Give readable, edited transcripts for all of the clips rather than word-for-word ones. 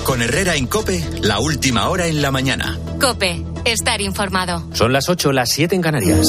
Con Herrera en COPE, la última hora en la mañana. COPE, estar informado. Son las 8, las 7 en Canarias.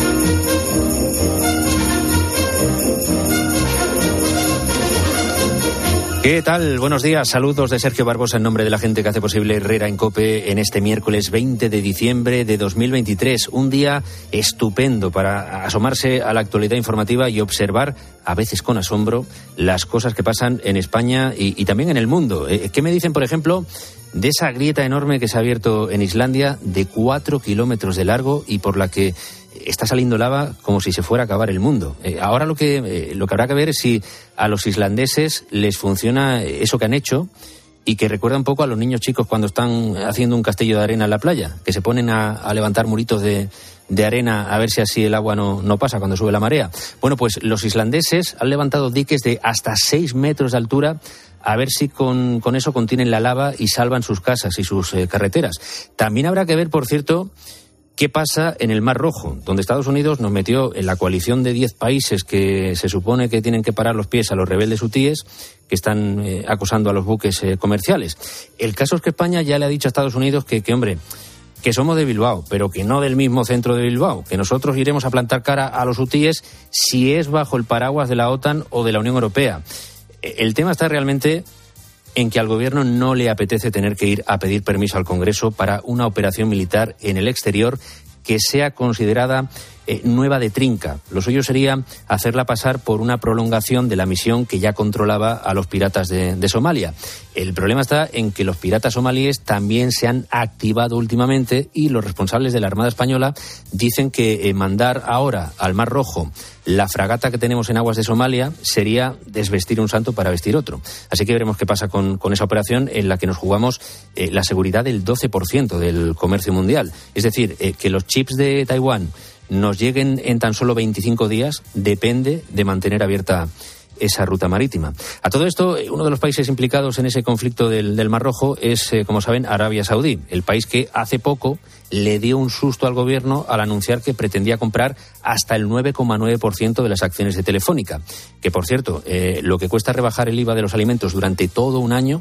¿Qué tal? Buenos días, saludos de Sergio Barbosa en nombre de la gente que hace posible Herrera en COPE en este miércoles 20 de diciembre de 2023. Un día estupendo para asomarse a la actualidad informativa y observar, a veces con asombro, las cosas que pasan en España y también en el mundo. ¿Qué me dicen, por ejemplo, de esa grieta enorme que se ha abierto en Islandia de 4 kilómetros de largo y por la que está saliendo lava como si se fuera a acabar el mundo? Ahora lo que habrá que ver es si a los islandeses les funciona eso que han hecho y que recuerda un poco a los niños chicos cuando están haciendo un castillo de arena en la playa, que se ponen a levantar muritos de arena a ver si así el agua no pasa cuando sube la marea. Bueno, pues los islandeses han levantado diques de hasta 6 metros de altura a ver si con eso contienen la lava y salvan sus casas y sus carreteras. También habrá que ver, por cierto, ¿qué pasa en el Mar Rojo?, donde Estados Unidos nos metió en la coalición de 10 países que se supone que tienen que parar los pies a los rebeldes hutíes que están acosando a los buques comerciales. El caso es que España ya le ha dicho a Estados Unidos que hombre, que somos de Bilbao, pero que no del mismo centro de Bilbao, que nosotros iremos a plantar cara a los hutíes si es bajo el paraguas de la OTAN o de la Unión Europea. El tema está realmente en que al gobierno no le apetece tener que ir a pedir permiso al Congreso para una operación militar en el exterior que sea considerada nueva de trinca. Lo suyo sería hacerla pasar por una prolongación de la misión que ya controlaba a los piratas de Somalia. El problema está en que los piratas somalíes también se han activado últimamente y los responsables de la Armada Española dicen que mandar ahora al Mar Rojo la fragata que tenemos en aguas de Somalia sería desvestir un santo para vestir otro. Así que veremos qué pasa con esa operación en la que nos jugamos la seguridad del 12% del comercio mundial. Es decir, que los chips de Taiwán nos lleguen en tan solo 25 días depende de mantener abierta esa ruta marítima. A todo esto, uno de los países implicados en ese conflicto del Mar Rojo es, como saben, Arabia Saudí, el país que hace poco le dio un susto al gobierno al anunciar que pretendía comprar hasta el 9,9% de las acciones de Telefónica, que, por cierto, lo que cuesta rebajar el IVA de los alimentos durante todo un año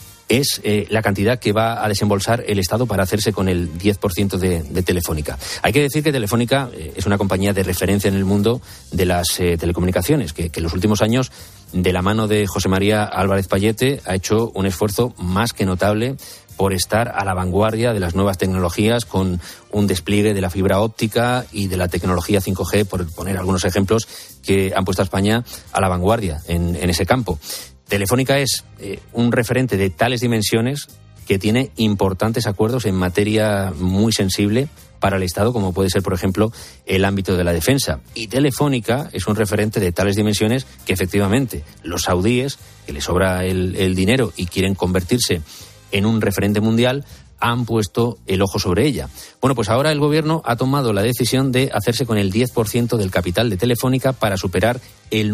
es la cantidad que va a desembolsar el Estado para hacerse con el 10% de Telefónica. Hay que decir que Telefónica es una compañía de referencia en el mundo de las telecomunicaciones, que en los últimos años, de la mano de José María Álvarez Payete, ha hecho un esfuerzo más que notable por estar a la vanguardia de las nuevas tecnologías con un despliegue de la fibra óptica y de la tecnología 5G, por poner algunos ejemplos que han puesto a España a la vanguardia en ese campo. Telefónica es un referente de tales dimensiones que tiene importantes acuerdos en materia muy sensible para el Estado, como puede ser, por ejemplo, el ámbito de la defensa. Y Telefónica es un referente de tales dimensiones que, efectivamente, los saudíes, que les sobra el dinero y quieren convertirse en un referente mundial, han puesto el ojo sobre ella. Bueno, pues ahora el gobierno ha tomado la decisión de hacerse con el 10% del capital de Telefónica para superar el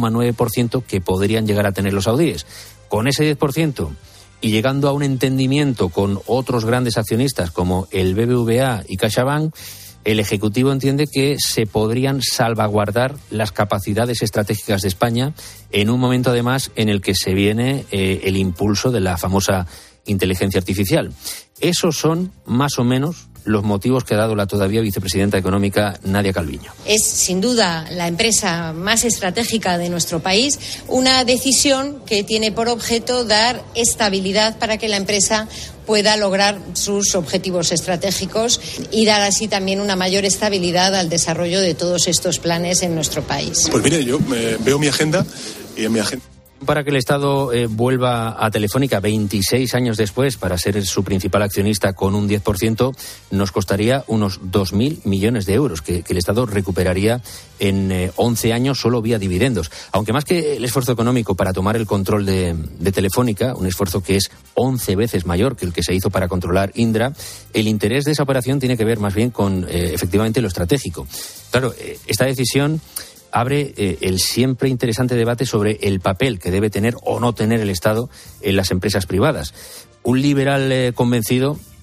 9,9% que podrían llegar a tener los saudíes. Con ese 10% y llegando a un entendimiento con otros grandes accionistas como el BBVA y CaixaBank, el Ejecutivo entiende que se podrían salvaguardar las capacidades estratégicas de España en un momento, además, en el que se viene el impulso de la famosa inteligencia artificial. Esos son, más o menos, los motivos que ha dado la todavía vicepresidenta económica Nadia Calviño. Es, sin duda, la empresa más estratégica de nuestro país, una decisión que tiene por objeto dar estabilidad para que la empresa pueda lograr sus objetivos estratégicos y dar así también una mayor estabilidad al desarrollo de todos estos planes en nuestro país. Pues mire, yo veo mi agenda y en mi agenda... Para que el Estado vuelva a Telefónica 26 años después para ser su principal accionista con un 10%, nos costaría unos 2.000 millones de euros que el Estado recuperaría en 11 años solo vía dividendos. Aunque más que el esfuerzo económico para tomar el control de Telefónica, un esfuerzo que es 11 veces mayor que el que se hizo para controlar Indra, el interés de esa operación tiene que ver más bien con efectivamente lo estratégico. Claro, esta decisión abre el siempre interesante debate sobre el papel que debe tener o no tener el Estado en las empresas privadas. Un liberal convencido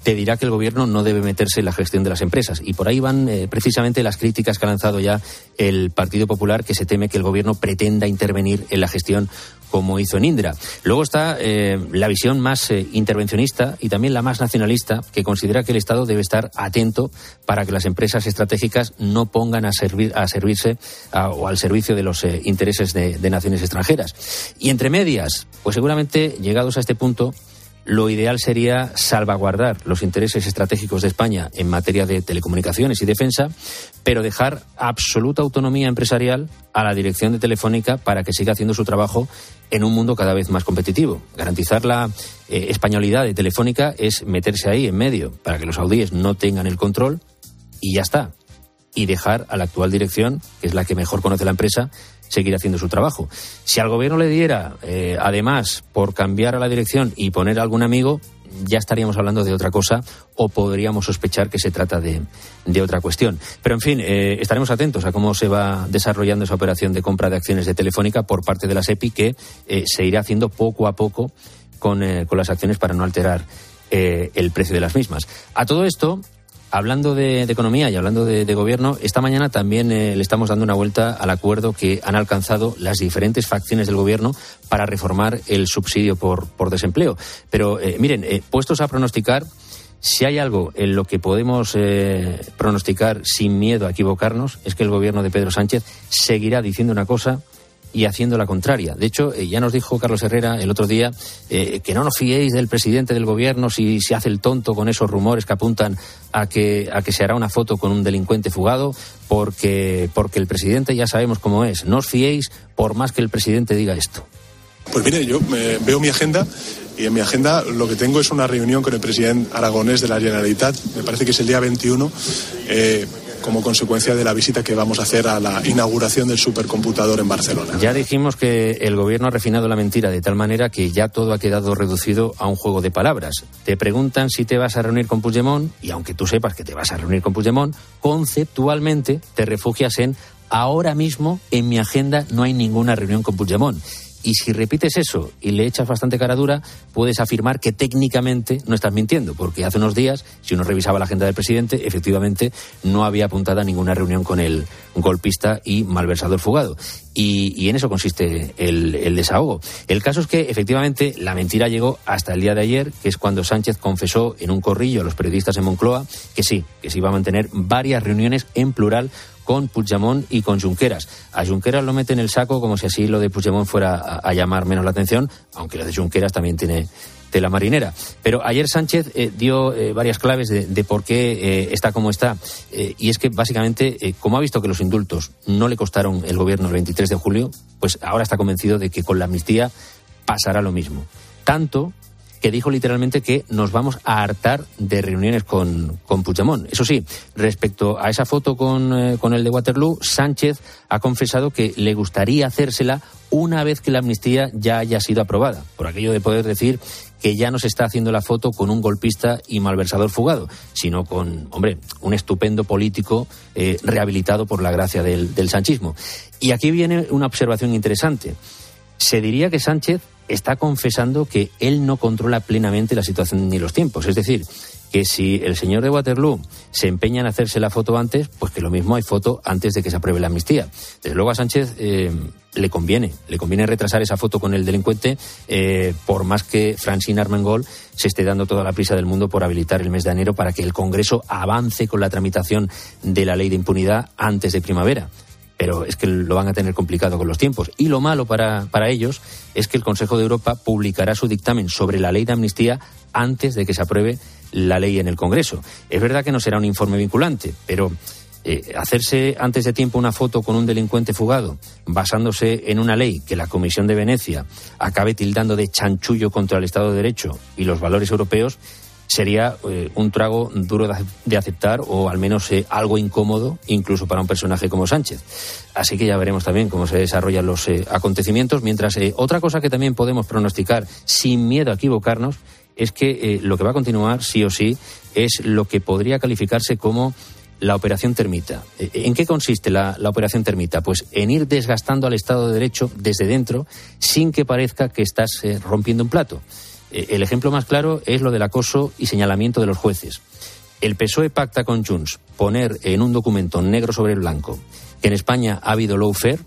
te dirá que el gobierno no debe meterse en la gestión de las empresas. Y por ahí van precisamente las críticas que ha lanzado ya el Partido Popular, que se teme que el gobierno pretenda intervenir en la gestión como hizo en Indra. Luego está la visión más intervencionista y también la más nacionalista, que considera que el Estado debe estar atento para que las empresas estratégicas no pongan a servirse o al servicio de los intereses de naciones extranjeras. Y entre medias, pues seguramente llegados a este punto, lo ideal sería salvaguardar los intereses estratégicos de España en materia de telecomunicaciones y defensa, pero dejar absoluta autonomía empresarial a la dirección de Telefónica para que siga haciendo su trabajo en un mundo cada vez más competitivo. Garantizar la españolidad de Telefónica es meterse ahí en medio para que los saudíes no tengan el control y ya está. Y dejar a la actual dirección, que es la que mejor conoce la empresa, seguir haciendo su trabajo. Si al gobierno le diera, además, por cambiar a la dirección y poner a algún amigo, ya estaríamos hablando de otra cosa o podríamos sospechar que se trata de otra cuestión. Pero, en fin, estaremos atentos a cómo se va desarrollando esa operación de compra de acciones de Telefónica por parte de la SEPI, que se irá haciendo poco a poco con las acciones para no alterar el precio de las mismas. A todo esto, hablando de economía y hablando de gobierno, esta mañana también le estamos dando una vuelta al acuerdo que han alcanzado las diferentes facciones del gobierno para reformar el subsidio por desempleo. Pero miren, puestos a pronosticar, si hay algo en lo que podemos pronosticar sin miedo a equivocarnos, es que el gobierno de Pedro Sánchez seguirá diciendo una cosa y haciendo la contraria. De hecho, ya nos dijo Carlos Herrera el otro día que no nos fiéis del presidente del gobierno si se hace el tonto con esos rumores que apuntan a que se hará una foto con un delincuente fugado, porque el presidente ya sabemos cómo es. No os fiéis por más que el presidente diga esto. Pues mire, yo veo mi agenda y en mi agenda lo que tengo es una reunión con el presidente aragonés de la Generalitat, me parece que es el día 21, como consecuencia de la visita que vamos a hacer a la inauguración del supercomputador en Barcelona. Ya dijimos que el gobierno ha refinado la mentira de tal manera que ya todo ha quedado reducido a un juego de palabras. Te preguntan si te vas a reunir con Puigdemont y aunque tú sepas que te vas a reunir con Puigdemont, conceptualmente te refugias en ahora mismo en mi agenda no hay ninguna reunión con Puigdemont. Y si repites eso y le echas bastante cara dura, puedes afirmar que técnicamente no estás mintiendo, porque hace unos días, si uno revisaba la agenda del presidente, efectivamente no había apuntada ninguna reunión con el golpista y malversador fugado. Y en eso consiste el desahogo. El caso es que, efectivamente, la mentira llegó hasta el día de ayer, que es cuando Sánchez confesó en un corrillo a los periodistas en Moncloa que se iba a mantener varias reuniones en plural con Puigdemont y con Junqueras. A Junqueras lo mete en el saco como si así lo de Puigdemont fuera a llamar menos la atención, aunque lo de Junqueras también tiene tela marinera. Pero ayer Sánchez dio varias claves de por qué está como está. Y es que, básicamente, como ha visto que los indultos no le costaron el gobierno el 23 de julio, pues ahora está convencido de que con la amnistía pasará lo mismo. Tanto que dijo literalmente que nos vamos a hartar de reuniones con Puigdemont. Eso sí, respecto a esa foto con el de Waterloo, Sánchez ha confesado que le gustaría hacérsela una vez que la amnistía ya haya sido aprobada, por aquello de poder decir que ya no se está haciendo la foto con un golpista y malversador fugado, sino con, un estupendo político rehabilitado por la gracia del sanchismo. Y aquí viene una observación interesante. Se diría que Sánchez está confesando que él no controla plenamente la situación ni los tiempos. Es decir, que si el señor de Waterloo se empeña en hacerse la foto antes, pues que lo mismo hay foto antes de que se apruebe la amnistía. Desde luego a Sánchez le conviene retrasar esa foto con el delincuente, por más que Francine Armengol se esté dando toda la prisa del mundo por habilitar el mes de enero para que el Congreso avance con la tramitación de la ley de impunidad antes de primavera. Pero es que lo van a tener complicado con los tiempos. Y lo malo para ellos es que el Consejo de Europa publicará su dictamen sobre la ley de amnistía antes de que se apruebe la ley en el Congreso. Es verdad que no será un informe vinculante, pero hacerse antes de tiempo una foto con un delincuente fugado, basándose en una ley que la Comisión de Venecia acabe tildando de chanchullo contra el Estado de Derecho y los valores europeos, sería un trago duro de aceptar, o al menos algo incómodo, incluso para un personaje como Sánchez. Así que ya veremos también cómo se desarrollan los acontecimientos. Mientras, otra cosa que también podemos pronosticar sin miedo a equivocarnos es que lo que va a continuar, sí o sí, es lo que podría calificarse como la operación termita. ¿En qué consiste la operación termita? Pues en ir desgastando al Estado de Derecho desde dentro sin que parezca que estás rompiendo un plato. El ejemplo más claro es lo del acoso y señalamiento de los jueces. El PSOE pacta con Junts poner en un documento negro sobre blanco que en España ha habido lawfare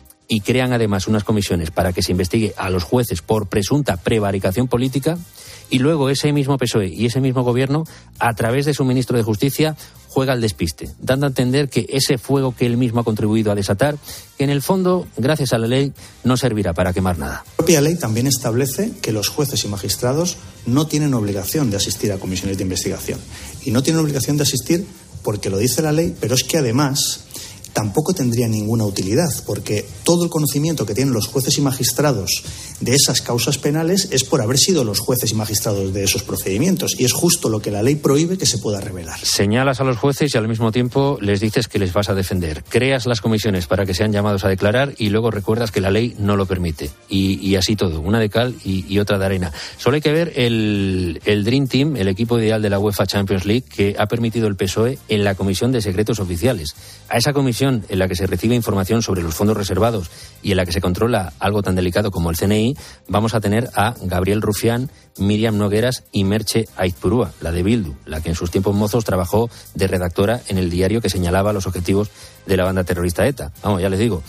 y crean además unas comisiones para que se investigue a los jueces por presunta prevaricación política, y luego ese mismo PSOE y ese mismo gobierno, a través de su ministro de Justicia, juega al despiste, dando a entender que ese fuego que él mismo ha contribuido a desatar, que en el fondo, gracias a la ley, no servirá para quemar nada. La propia ley también establece que los jueces y magistrados no tienen obligación de asistir a comisiones de investigación. Y no tienen obligación de asistir porque lo dice la ley, pero es que además tampoco tendría ninguna utilidad, porque todo el conocimiento que tienen los jueces y magistrados de esas causas penales es por haber sido los jueces y magistrados de esos procedimientos, y es justo lo que la ley prohíbe que se pueda revelar. Señalas a los jueces y al mismo tiempo les dices que les vas a defender. Creas las comisiones para que sean llamados a declarar y luego recuerdas que la ley no lo permite. Y así todo, una de cal y otra de arena. Solo hay que ver el Dream Team, el equipo ideal de la UEFA Champions League, que ha permitido el PSOE en la Comisión de Secretos Oficiales. A esa comisión en la que se recibe información sobre los fondos reservados y en la que se controla algo tan delicado como el CNI, vamos a tener a Gabriel Rufián, Miriam Nogueras y Merche Aizpurúa, la de Bildu, la que en sus tiempos mozos trabajó de redactora en el diario que señalaba los objetivos de la banda terrorista ETA. Vamos, ya les digo,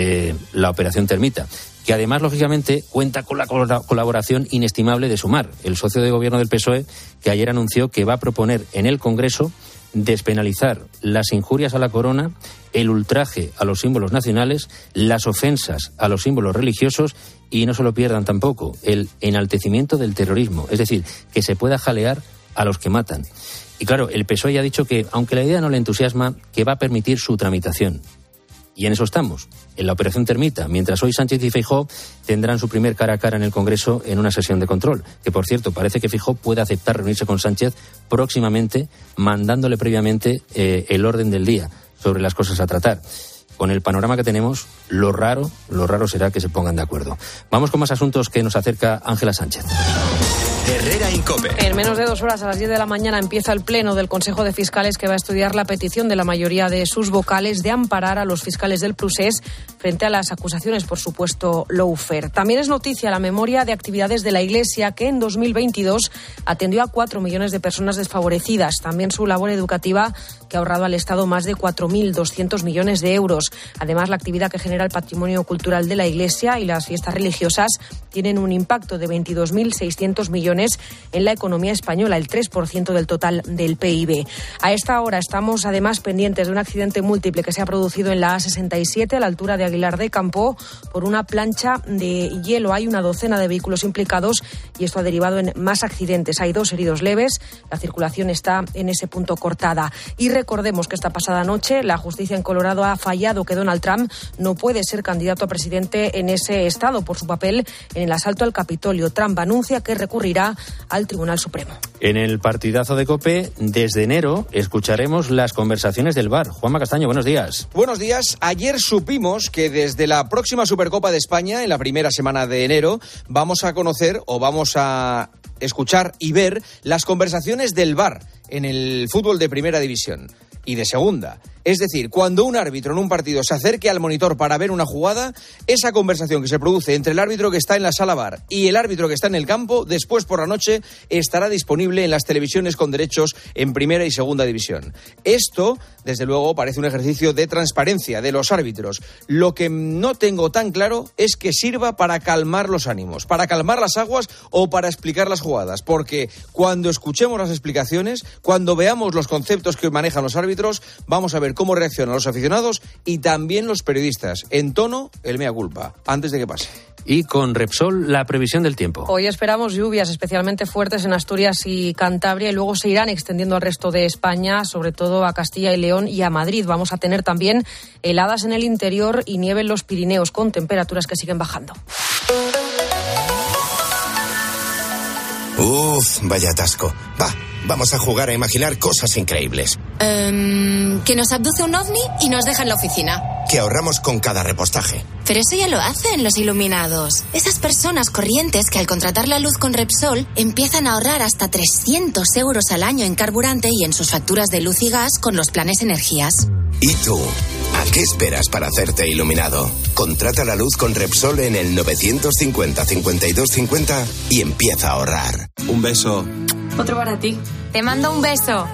la Operación Termita, que además, lógicamente, cuenta con la colaboración inestimable de Sumar, el socio de gobierno del PSOE, que ayer anunció que va a proponer en el Congreso despenalizar las injurias a la corona, el ultraje a los símbolos nacionales, las ofensas a los símbolos religiosos y no se lo pierdan tampoco, el enaltecimiento del terrorismo, es decir, que se pueda jalear a los que matan. Y claro, el PSOE ya ha dicho que, aunque la idea no le entusiasma, que va a permitir su tramitación. Y en eso estamos, en la Operación Termita, mientras hoy Sánchez y Feijóo tendrán su primer cara a cara en el Congreso en una sesión de control, que por cierto parece que Feijóo puede aceptar reunirse con Sánchez próximamente, mandándole previamente el orden del día sobre las cosas a tratar. Con el panorama que tenemos, lo raro será que se pongan de acuerdo. Vamos con más asuntos que nos acerca Ángela Sánchez. Herrera en COPE. En menos de 2 horas, a las 10 de la mañana, empieza el pleno del Consejo de Fiscales, que va a estudiar la petición de la mayoría de sus vocales de amparar a los fiscales del Procés frente a las acusaciones por supuesto lawfare. También es noticia la memoria de actividades de la Iglesia, que en 2022 atendió a 4 millones de personas desfavorecidas. También su labor educativa, que ha ahorrado al Estado más de 4.200 millones de euros. Además, la actividad que genera el patrimonio cultural de la Iglesia y las fiestas religiosas tienen un impacto de 22.600 millones en la economía española, el 3% del total del PIB. A esta hora estamos además pendientes de un accidente múltiple que se ha producido en la A67 a la altura de Aguilar de Campo por una plancha de hielo. Hay una docena de vehículos implicados y esto ha derivado en más accidentes. Hay 2 heridos leves, la circulación está en ese punto cortada. Y recordemos que esta pasada noche la justicia en Colorado ha fallado que Donald Trump no puede ser candidato a presidente en ese estado por su papel en el asalto al Capitolio. Trump anuncia que recurrirá al Tribunal Supremo. En el partidazo de COPE, desde enero, escucharemos las conversaciones del VAR. Juanma Castaño, buenos días. Buenos días. Ayer supimos que desde la próxima Supercopa de España, en la primera semana de enero, vamos a conocer o vamos a escuchar y ver las conversaciones del VAR en el fútbol de primera división y de segunda. Es decir, cuando un árbitro en un partido se acerque al monitor para ver una jugada, esa conversación que se produce entre el árbitro que está en la sala VAR y el árbitro que está en el campo, después por la noche estará disponible en las televisiones con derechos en primera y segunda división. Esto, desde luego, parece un ejercicio de transparencia de los árbitros. Lo que no tengo tan claro es que sirva para calmar los ánimos, para calmar las aguas o para explicar las jugadas, porque cuando escuchemos las explicaciones, cuando veamos los conceptos que manejan los árbitros, vamos a ver cómo reaccionan los aficionados y también los periodistas. En tono, el mea culpa, antes de que pase. Y con Repsol, la previsión del tiempo. Hoy esperamos lluvias especialmente fuertes en Asturias y Cantabria y luego se irán extendiendo al resto de España, sobre todo a Castilla y León y a Madrid. Vamos a tener también heladas en el interior y nieve en los Pirineos, con temperaturas que siguen bajando. Uf, vaya atasco. Va, vamos a jugar a imaginar cosas increíbles. Que nos abduce un ovni y nos deja en la oficina. Que ahorramos con cada repostaje. Pero eso ya lo hacen los iluminados. Esas personas corrientes que al contratar la luz con Repsol empiezan a ahorrar hasta 300 euros al año en carburante y en sus facturas de luz y gas con los planes energías. ¿Y tú? ¿A qué esperas para hacerte iluminado? Contrata la luz con Repsol en el 950 52 50 y empieza a ahorrar. Un beso. Otro para ti. Te mando un beso.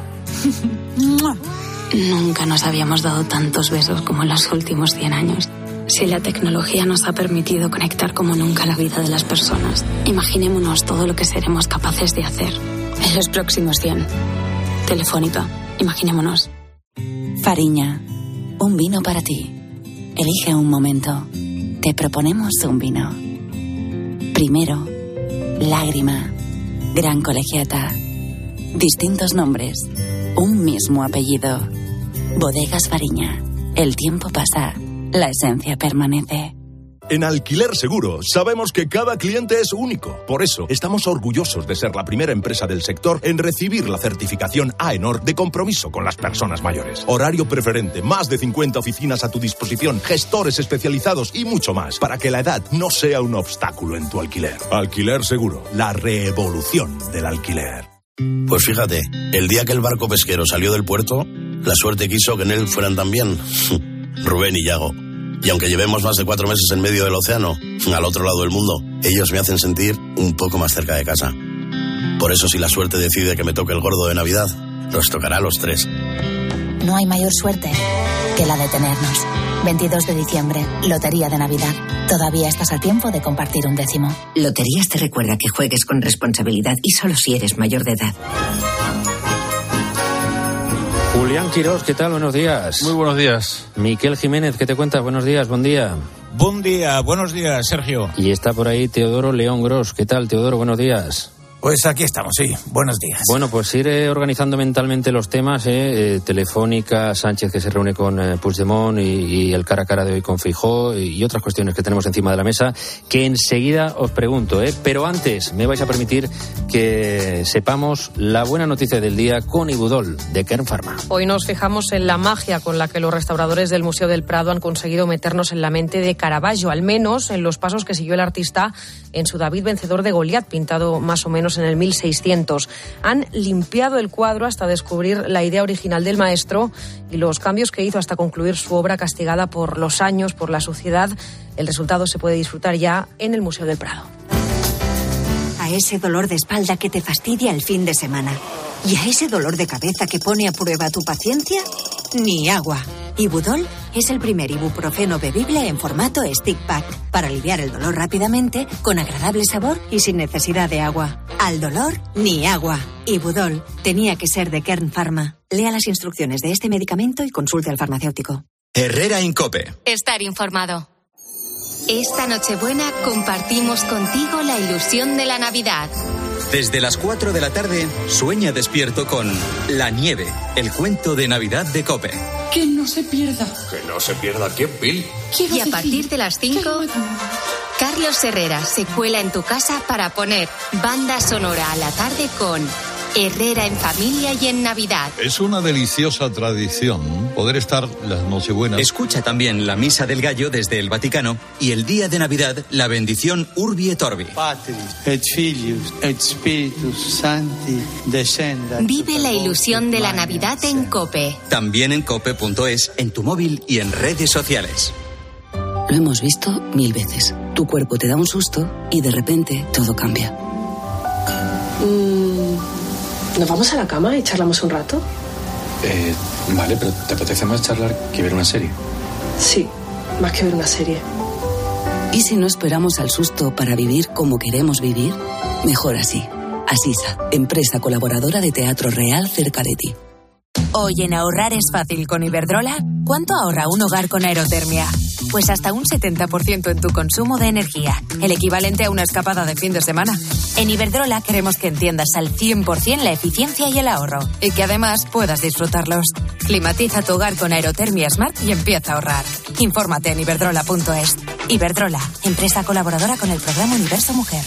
Nunca nos habíamos dado tantos besos como en los últimos 100 años. Si la tecnología nos ha permitido conectar como nunca la vida de las personas, imaginémonos todo lo que seremos capaces de hacer en los próximos 100. Telefónica, imaginémonos. Fariña, un vino para ti. Elige un momento. Te proponemos un vino. Primero, Lágrima, Gran Colegiata. Distintos nombres, un mismo apellido. Bodegas Fariña. El tiempo pasa, la esencia permanece. En Alquiler Seguro sabemos que cada cliente es único. Por eso estamos orgullosos de ser la primera empresa del sector en recibir la certificación AENOR de compromiso con las personas mayores. Horario preferente, más de 50 oficinas a tu disposición, gestores especializados y mucho más, para que la edad no sea un obstáculo en tu alquiler. Alquiler Seguro, la revolución del alquiler. Pues fíjate, el día que el barco pesquero salió del puerto, la suerte quiso que en él fueran también Rubén y Yago. Y aunque llevemos más de 4 meses en medio del océano, al otro lado del mundo, ellos me hacen sentir un poco más cerca de casa. Por eso, si la suerte decide que me toque el gordo de Navidad, nos tocará a los 3. No hay mayor suerte que la de tenernos. 22 de diciembre, Lotería de Navidad. Todavía estás a tiempo de compartir un décimo. Loterías te recuerda que juegues con responsabilidad y solo si eres mayor de edad. Julián Quirós, ¿qué tal? Buenos días. Muy buenos días. Miquel Jiménez, ¿qué te cuentas? Buenos días, buen día. Buen día, buenos días, Sergio. Y está por ahí Teodoro León Gros. ¿Qué tal, Teodoro? Buenos días. Pues aquí estamos, sí. Buenos días. Bueno, pues ir organizando mentalmente los temas. Telefónica, Sánchez que se reúne con Puigdemont y el cara a cara de hoy con Feijóo y otras cuestiones que tenemos encima de la mesa que enseguida os pregunto. Pero antes me vais a permitir que sepamos la buena noticia del día con Ibudol de Kern Pharma. Hoy nos fijamos en la magia con la que los restauradores del Museo del Prado han conseguido meternos en la mente de Caravaggio, al menos en los pasos que siguió el artista en su David vencedor de Goliat, pintado más o menos en el 1600. Han limpiado el cuadro hasta descubrir la idea original del maestro y los cambios que hizo hasta concluir su obra castigada por los años, por la suciedad. El resultado se puede disfrutar ya en el Museo del Prado. A ese dolor de espalda que te fastidia el fin de semana y a ese dolor de cabeza que pone a prueba tu paciencia, ni agua. Ibudol es el primer ibuprofeno bebible en formato stick pack para aliviar el dolor rápidamente, con agradable sabor y sin necesidad de agua. Al dolor, ni agua. Ibudol tenía que ser de Kern Pharma. Lea las instrucciones de este medicamento y consulte al farmacéutico. Herrera Incope. Estar informado. Esta Nochebuena compartimos contigo la ilusión de la Navidad. Desde las 4 de la tarde, sueña despierto con La Nieve, el cuento de Navidad de COPE. Que no se pierda. Que no se pierda quién, Bill. Y a partir de las 5, Carlos Herrera se cuela en tu casa para poner banda sonora a la tarde con Herrera en familia y en Navidad. Es una deliciosa tradición poder estar las Nochebuenas. Escucha también la Misa del Gallo desde el Vaticano y el día de Navidad la bendición Urbi et Orbi. Patris et Filius et Spiritus Sancti descenda. Vive la ilusión de la Navidad en COPE. También en cope.es, en tu móvil y en redes sociales. Lo hemos visto 1000 veces. Tu cuerpo te da un susto y de repente todo cambia. ¿Nos vamos a la cama y charlamos un rato? Vale, pero ¿te apetece más charlar que ver una serie? Sí, más que ver una serie. ¿Y si no esperamos al susto para vivir como queremos vivir? Mejor así. Asisa, empresa colaboradora de Teatro Real cerca de ti. Hoy en ahorrar es fácil con Iberdrola. ¿Cuánto ahorra un hogar con aerotermia? Pues hasta un 70% en tu consumo de energía, el equivalente a una escapada de fin de semana. En Iberdrola queremos que entiendas al 100% la eficiencia y el ahorro, y que además puedas disfrutarlos. Climatiza tu hogar con Aerotermia Smart y empieza a ahorrar. Infórmate en iberdrola.es. Iberdrola, empresa colaboradora con el programa Universo Mujer.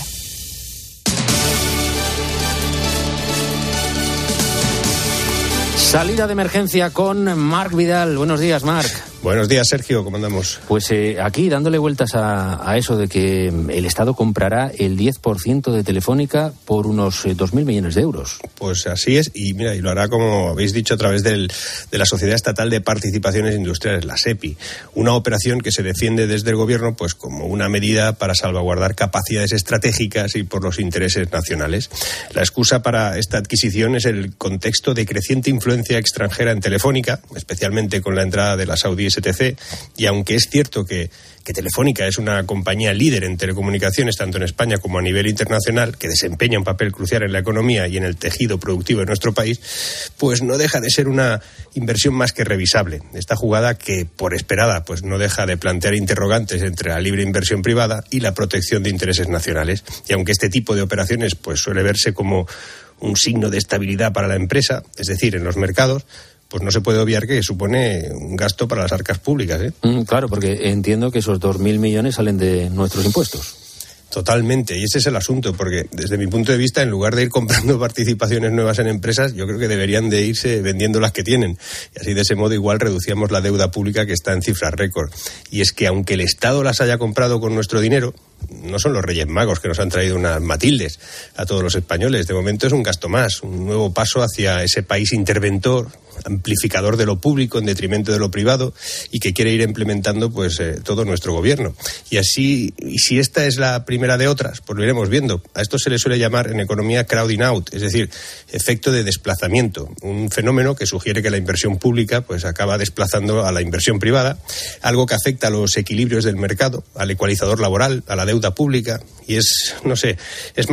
Salida de emergencia con Marc Vidal. Buenos días, Marc. Buenos días, Sergio, ¿cómo andamos? Pues aquí dándole vueltas a eso de que el Estado comprará el 10% de Telefónica por unos 2.000 millones de euros. Pues así es, y mira, y lo hará, como habéis dicho, a través de la Sociedad Estatal de Participaciones Industriales, la SEPI, una operación que se defiende desde el Gobierno pues como una medida para salvaguardar capacidades estratégicas y por los intereses nacionales. La excusa para esta adquisición es el contexto de creciente influencia extranjera en Telefónica, especialmente con la entrada de la saudí STC, y aunque es cierto que Telefónica es una compañía líder en telecomunicaciones tanto en España como a nivel internacional, que desempeña un papel crucial en la economía y en el tejido productivo de nuestro país, pues no deja de ser una inversión más que revisable. Esta jugada, que por esperada pues no deja de plantear interrogantes entre la libre inversión privada y la protección de intereses nacionales. Y aunque este tipo de operaciones pues suele verse como un signo de estabilidad para la empresa, es decir, en los mercados, pues no se puede obviar que supone un gasto para las arcas públicas, ¿eh? Claro, porque entiendo que esos 2.000 millones salen de nuestros impuestos. Totalmente, y ese es el asunto, porque desde mi punto de vista, en lugar de ir comprando participaciones nuevas en empresas, yo creo que deberían de irse vendiendo las que tienen. Y así, de ese modo, igual reducíamos la deuda pública, que está en cifras récord. Y es que aunque el Estado las haya comprado con nuestro dinero, no son los Reyes Magos que nos han traído unas Matildes a todos los españoles. De momento es un gasto más, un nuevo paso hacia ese país interventor, amplificador de lo público en detrimento de lo privado, y que quiere ir implementando pues todo nuestro gobierno. Y así, y si esta es la primera de otras, pues lo iremos viendo. A esto se le suele llamar en economía crowding out, es decir, efecto de desplazamiento, un fenómeno que sugiere que la inversión pública pues acaba desplazando a la inversión privada, algo que afecta a los equilibrios del mercado, al ecualizador laboral, a la deuda pública, y es, no sé, es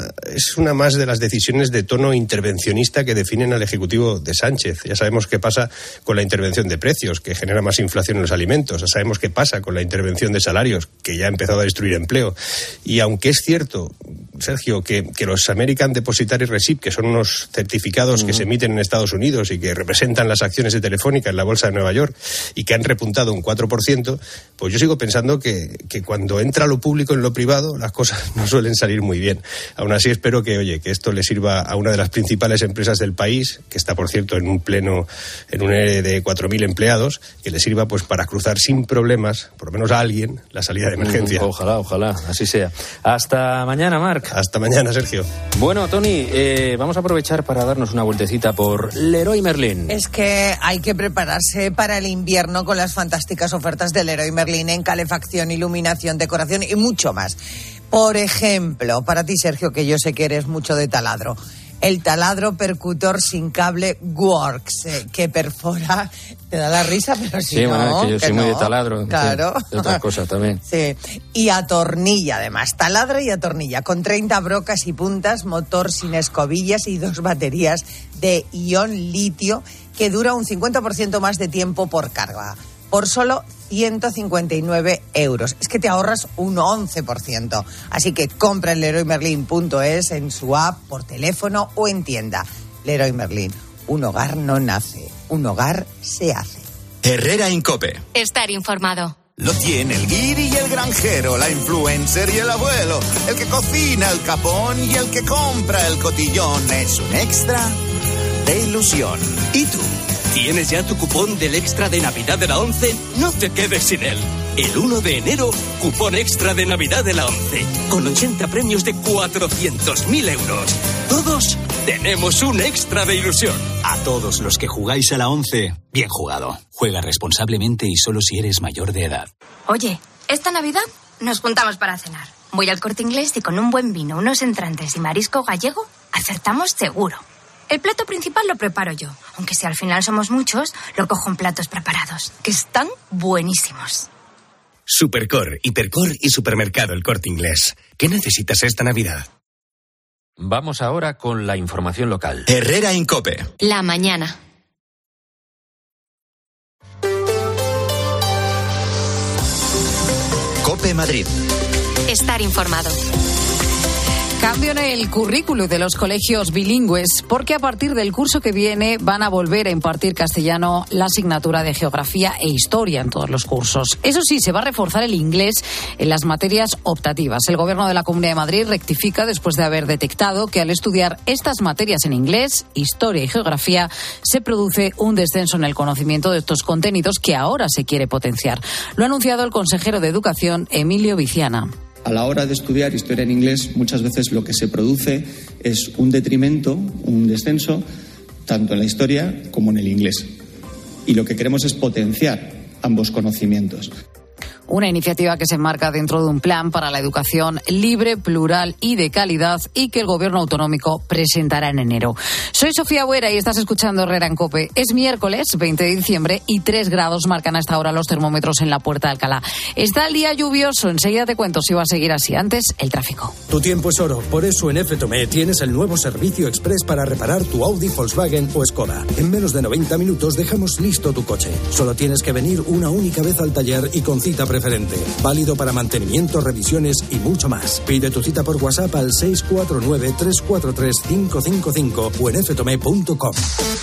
una más de las decisiones de tono intervencionista que definen al Ejecutivo de Sánchez. Ya sabemos qué pasa con la intervención de precios, que genera más inflación en los alimentos. Ya sabemos qué pasa con la intervención de salarios, que ya ha empezado a destruir empleo. Y aunque es cierto, Sergio, que los American Depositary Receipt, que son unos certificados que se emiten en Estados Unidos y que representan las acciones de Telefónica en la Bolsa de Nueva York y que han repuntado un 4%, pues yo sigo pensando que cuando entra lo público en lo privado, las cosas no suelen salir muy bien. Aún así, espero que esto le sirva a una de las principales empresas del país, que está, por cierto, en un ERE de 4.000 empleados, que le sirva pues para cruzar sin problemas, por lo menos a alguien, la salida de emergencia. Ojalá, así sea. Hasta mañana, Marc. Hasta mañana, Sergio. Bueno, Tony, vamos a aprovechar para darnos una vueltecita por Leroy Merlin. Es que hay que prepararse para el invierno con las fantásticas ofertas de Leroy Merlin en calefacción, iluminación, decoración y mucho más. Por ejemplo, para ti, Sergio, que yo sé que eres mucho de taladro, el taladro percutor sin cable Works, que perfora, te da la risa, pero si sí, no... Bueno, que yo soy muy de taladro. Claro. De otras cosas también. Sí, y atornilla además, taladra y atornilla, con 30 brocas y puntas, motor sin escobillas y 2 baterías de ion litio que dura un 50% más de tiempo por carga, por solo 159 euros. Es que te ahorras un 11%. Así que compra en leroymerlin.es, en su app, por teléfono o en tienda. Leroy Merlin. Un hogar no nace, un hogar se hace. Herrera Incope. Estar informado. Lo tiene el guiri y el granjero, la influencer y el abuelo, el que cocina el capón y el que compra el cotillón. Es un extra de ilusión. ¿Y tú? ¿Tienes ya tu cupón del extra de Navidad de la 11? No te quedes sin él. El 1 de enero, cupón extra de Navidad de la 11, con 80 premios de 400.000 euros. Todos tenemos un extra de ilusión. A todos los que jugáis a la 11, bien jugado. Juega responsablemente y solo si eres mayor de edad. Oye, esta Navidad nos juntamos para cenar. Voy al Corte Inglés y con un buen vino, unos entrantes y marisco gallego, acertamos seguro. El plato principal lo preparo yo, aunque si al final somos muchos, lo cojo en platos preparados, que están buenísimos. Supercor, Hipercor y Supermercado El Corte Inglés. ¿Qué necesitas esta Navidad? Vamos ahora con la información local. Herrera Incope. La mañana. Cope Madrid. Estar informado. Cambio en el currículo de los colegios bilingües, porque a partir del curso que viene van a volver a impartir castellano, la asignatura de geografía e historia en todos los cursos. Eso sí, se va a reforzar el inglés en las materias optativas. El Gobierno de la Comunidad de Madrid rectifica después de haber detectado que al estudiar estas materias en inglés, historia y geografía, se produce un descenso en el conocimiento de estos contenidos que ahora se quiere potenciar. Lo ha anunciado el consejero de Educación, Emilio Viciana. A la hora de estudiar historia en inglés, muchas veces lo que se produce es un detrimento, un descenso, tanto en la historia como en el inglés. Y lo que queremos es potenciar ambos conocimientos. Una iniciativa que se enmarca dentro de un plan para la educación libre, plural y de calidad y que el Gobierno autonómico presentará en enero. Soy Sofía Buera y estás escuchando Herrera en COPE. Es miércoles 20 de diciembre y 3 grados marcan hasta ahora los termómetros en la Puerta de Alcalá. Está el día lluvioso, enseguida te cuento si va a seguir así. Antes, el tráfico. Tu tiempo es oro, por eso en FTOME tienes el nuevo servicio express para reparar tu Audi, Volkswagen o Skoda. En menos de 90 minutos dejamos listo tu coche. Solo tienes que venir una única vez al taller y con cita preferente. Válido para mantenimiento, revisiones y mucho más. Pide tu cita por WhatsApp al 649-343-555 o en ftome.com.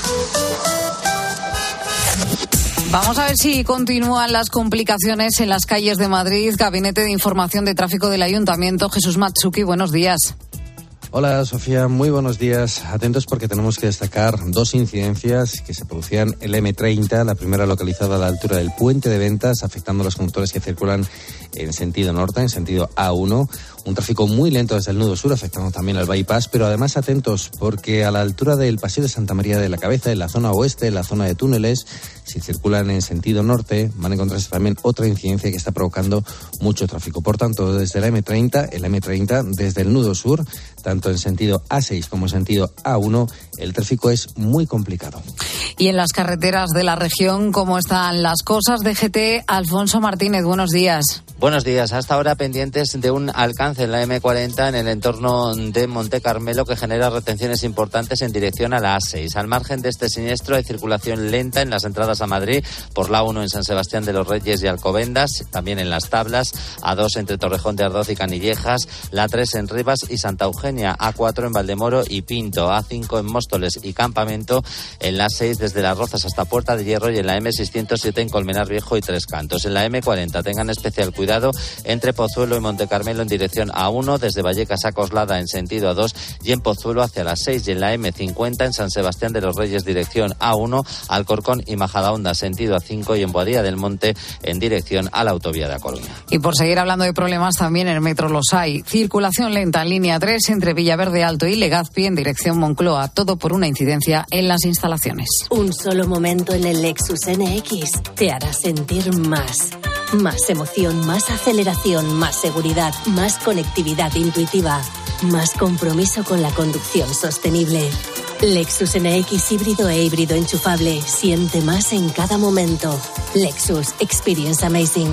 Vamos a ver si continúan las complicaciones en las calles de Madrid. Gabinete de Información de Tráfico del Ayuntamiento. Jesús Matsuki, buenos días. Hola Sofía, muy buenos días. Atentos porque tenemos que destacar 2 incidencias que se producían en la M30, la primera localizada a la altura del Puente de Ventas, afectando a los conductores que circulan en sentido norte, en sentido A1. Un tráfico muy lento desde el nudo sur, afectando también al bypass, pero además atentos porque a la altura del Paseo de Santa María de la Cabeza, en la zona oeste, en la zona de túneles, si circulan en sentido norte, van a encontrarse también otra incidencia que está provocando mucho tráfico. Por tanto, desde la M30, desde el nudo sur, tanto en sentido A6 como en sentido A1, el tráfico es muy complicado. Y en las carreteras de la región, ¿cómo están las cosas? DGT, Alfonso Martínez, buenos días. Buenos días. Hasta ahora pendientes de un alcance en la M40 en el entorno de Monte Carmelo que genera retenciones importantes en dirección a la A6. Al margen de este siniestro hay circulación lenta en las entradas a Madrid por la A1 en San Sebastián de los Reyes y Alcobendas, también en Las Tablas, A2 entre Torrejón de Ardoz y Canillejas, la A3 en Rivas y Santa Eugenia, A4 en Valdemoro y Pinto, A5 en Móstoles y Campamento, en la A6 desde Las Rozas hasta Puerta de Hierro y en la M607 en Colmenar Viejo y Tres Cantos. En la M40 tengan especial cuidado entre Pozuelo y Monte Carmelo en dirección A1, desde Vallecas a Coslada en sentido A2 y en Pozuelo hacia las 6 y en la M50 en San Sebastián de los Reyes dirección A1, Alcorcón y Majadahonda sentido A5 y en Boadilla del Monte en dirección a la autovía de A Coruña. Y por seguir hablando de problemas, también en el metro los hay. Circulación lenta en línea 3 entre Villaverde Alto y Legazpi en dirección Moncloa, todo por una incidencia en las instalaciones. Un solo momento en el Lexus NX te hará sentir más. Más emoción, más aceleración, más seguridad, más conectividad intuitiva, más compromiso con la conducción sostenible. Lexus NX híbrido e híbrido enchufable. Siente más en cada momento. Lexus Experience Amazing.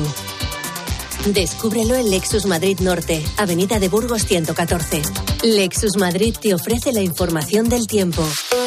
Descúbrelo en Lexus Madrid Norte, Avenida de Burgos 114. Lexus Madrid te ofrece la información del tiempo.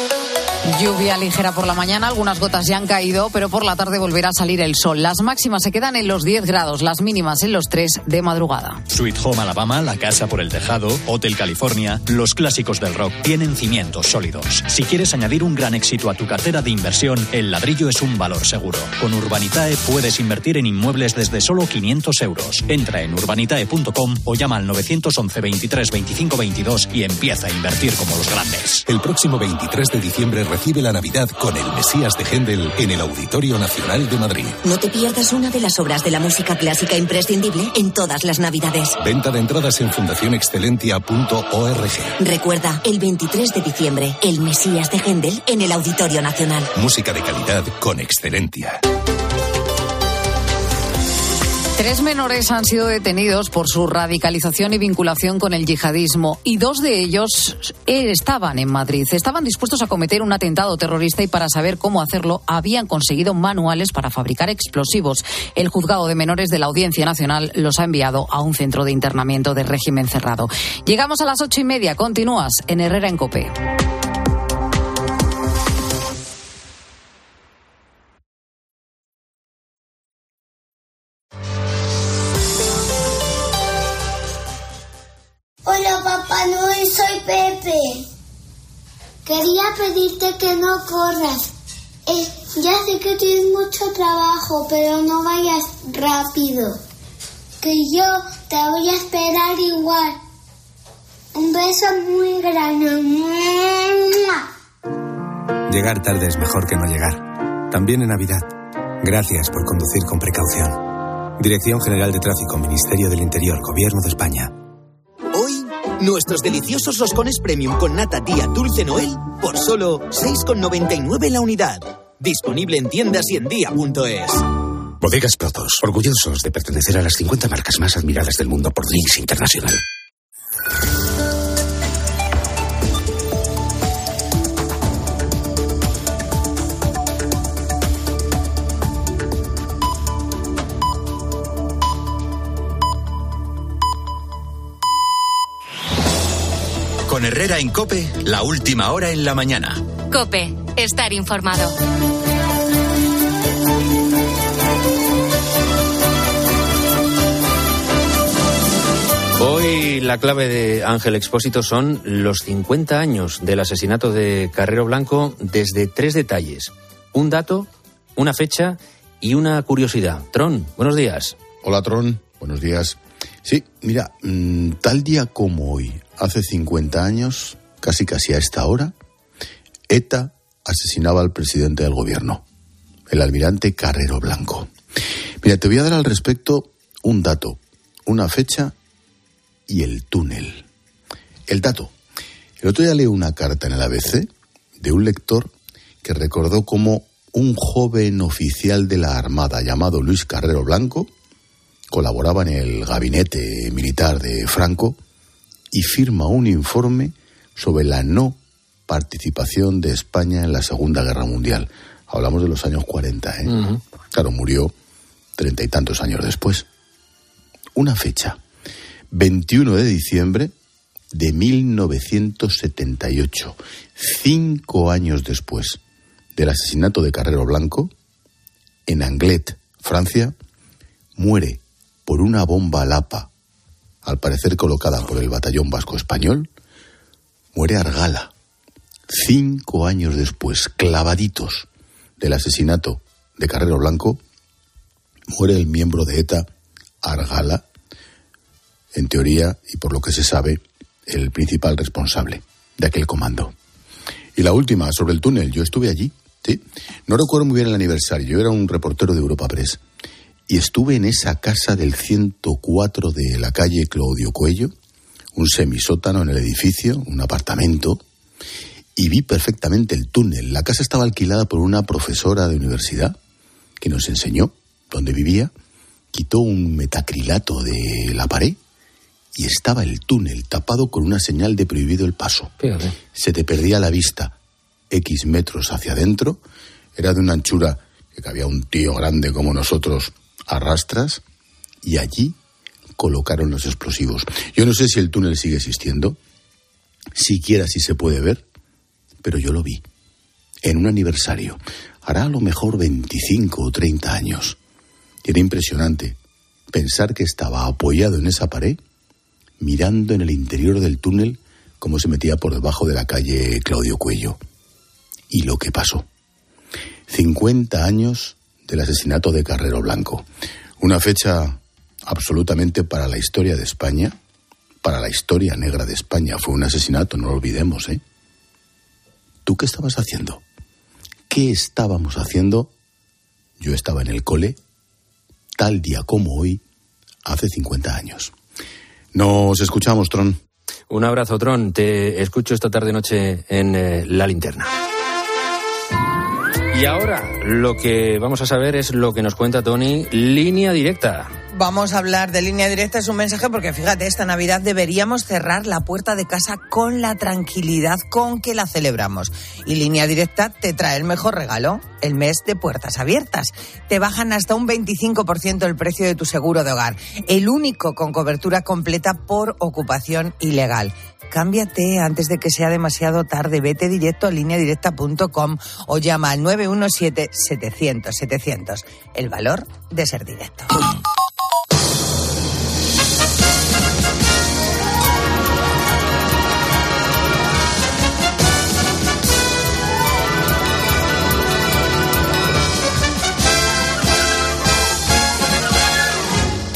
Lluvia ligera por la mañana, algunas gotas ya han caído, pero por la tarde volverá a salir el sol. Las máximas se quedan en los 10 grados, las mínimas en los 3 de madrugada. Sweet Home Alabama, La Casa por el Tejado, Hotel California, los clásicos del rock tienen cimientos sólidos. Si quieres añadir un gran éxito a tu cartera de inversión, el ladrillo es un valor seguro. Con Urbanitae puedes invertir en inmuebles desde solo 500 euros. Entra en urbanitae.com o llama al 911 23 25 22 y empieza a invertir como los grandes. El próximo 23 de diciembre recibe la Navidad con el Mesías de Händel en el Auditorio Nacional de Madrid. No te pierdas una de las obras de la música clásica imprescindible en todas las Navidades. Venta de entradas en fundacionexcelentia.org. Recuerda, el 23 de diciembre, el Mesías de Händel en el Auditorio Nacional. Música de calidad con Excelentia. 3 menores han sido detenidos por su radicalización y vinculación con el yihadismo y 2 de ellos estaban en Madrid. Estaban dispuestos a cometer un atentado terrorista y para saber cómo hacerlo habían conseguido manuales para fabricar explosivos. El juzgado de menores de la Audiencia Nacional los ha enviado a un centro de internamiento de régimen cerrado. Llegamos a las 8:30. Continúas en Herrera en COPE. Hola, Papá Noel, soy Pepe. Quería pedirte que no corras. Ya sé que tienes mucho trabajo, pero no vayas rápido. Que yo te voy a esperar igual. Un beso muy grande. Llegar tarde es mejor que no llegar. También en Navidad. Gracias por conducir con precaución. Dirección General de Tráfico, Ministerio del Interior, Gobierno de España. Hoy, nuestros deliciosos roscones premium con nata Día Dulce Noel por solo 6,99 la unidad. Disponible en tiendas y en dia.es. Bodegas Protos, orgullosos de pertenecer a las 50 marcas más admiradas del mundo por Drinks International. Con Herrera en COPE, la última hora en la mañana. COPE, estar informado. Hoy la clave de Ángel Expósito son los 50 años del asesinato de Carrero Blanco desde 3 detalles. Un dato, una fecha y una curiosidad. Tron, buenos días. Hola, Tron, buenos días. Sí, mira, tal día como hoy, hace 50 años, casi a esta hora, ETA asesinaba al presidente del gobierno, el almirante Carrero Blanco. Mira, te voy a dar al respecto un dato, una fecha y el túnel. El dato. El otro día leí una carta en el ABC de un lector que recordó cómo un joven oficial de la Armada llamado Luis Carrero Blanco colaboraba en el gabinete militar de Franco y firma un informe sobre la no participación de España en la Segunda Guerra Mundial. Hablamos de los años 40, ¿eh? Uh-huh. Claro, murió 30 y tantos años después. Una fecha, 21 de diciembre de 1978, 5 años después del asesinato de Carrero Blanco, en Anglet, Francia, muere por una bomba Lapa, al parecer colocada por el batallón vasco español, muere Argala. 5 años después, clavaditos del asesinato de Carrero Blanco, muere el miembro de ETA, Argala, en teoría, y por lo que se sabe, el principal responsable de aquel comando. Y la última, sobre el túnel, yo estuve allí, ¿sí? No recuerdo muy bien el aniversario, yo era un reportero de Europa Press, y estuve en esa casa del 104 de la calle Claudio Coello, un semisótano en el edificio, un apartamento, y vi perfectamente el túnel. La casa estaba alquilada por una profesora de universidad que nos enseñó dónde vivía, quitó un metacrilato de la pared y estaba el túnel tapado con una señal de prohibido el paso. Fíjate. Se te perdía la vista X metros hacia adentro, era de una anchura que cabía un tío grande como nosotros a rastras, y allí colocaron los explosivos. Yo no sé si el túnel sigue existiendo, siquiera si se puede ver, pero yo lo vi en un aniversario. Hará a lo mejor 25 o 30 años. Y era impresionante pensar que estaba apoyado en esa pared, mirando en el interior del túnel cómo se metía por debajo de la calle Claudio Coello. Y lo que pasó. 50 años del asesinato de Carrero Blanco. Una fecha absolutamente para la historia de España, para la historia negra de España. Fue un asesinato, no lo olvidemos, ¿eh? ¿Tú qué estabas haciendo? ¿Qué estábamos haciendo? Yo estaba en el cole, tal día como hoy, hace 50 años. Nos escuchamos, Tron. Un abrazo, Tron. Te escucho esta tarde-noche en La Linterna. Y ahora lo que vamos a saber es lo que nos cuenta Tony, Línea Directa. Vamos a hablar de Línea Directa, es un mensaje porque fíjate, esta Navidad deberíamos cerrar la puerta de casa con la tranquilidad con que la celebramos. Y Línea Directa te trae el mejor regalo, el mes de puertas abiertas. Te bajan hasta un 25% el precio de tu seguro de hogar, el único con cobertura completa por ocupación ilegal. Cámbiate antes de que sea demasiado tarde. Vete directo a lineadirecta.com o llama al 917-700-700. El valor de ser directo.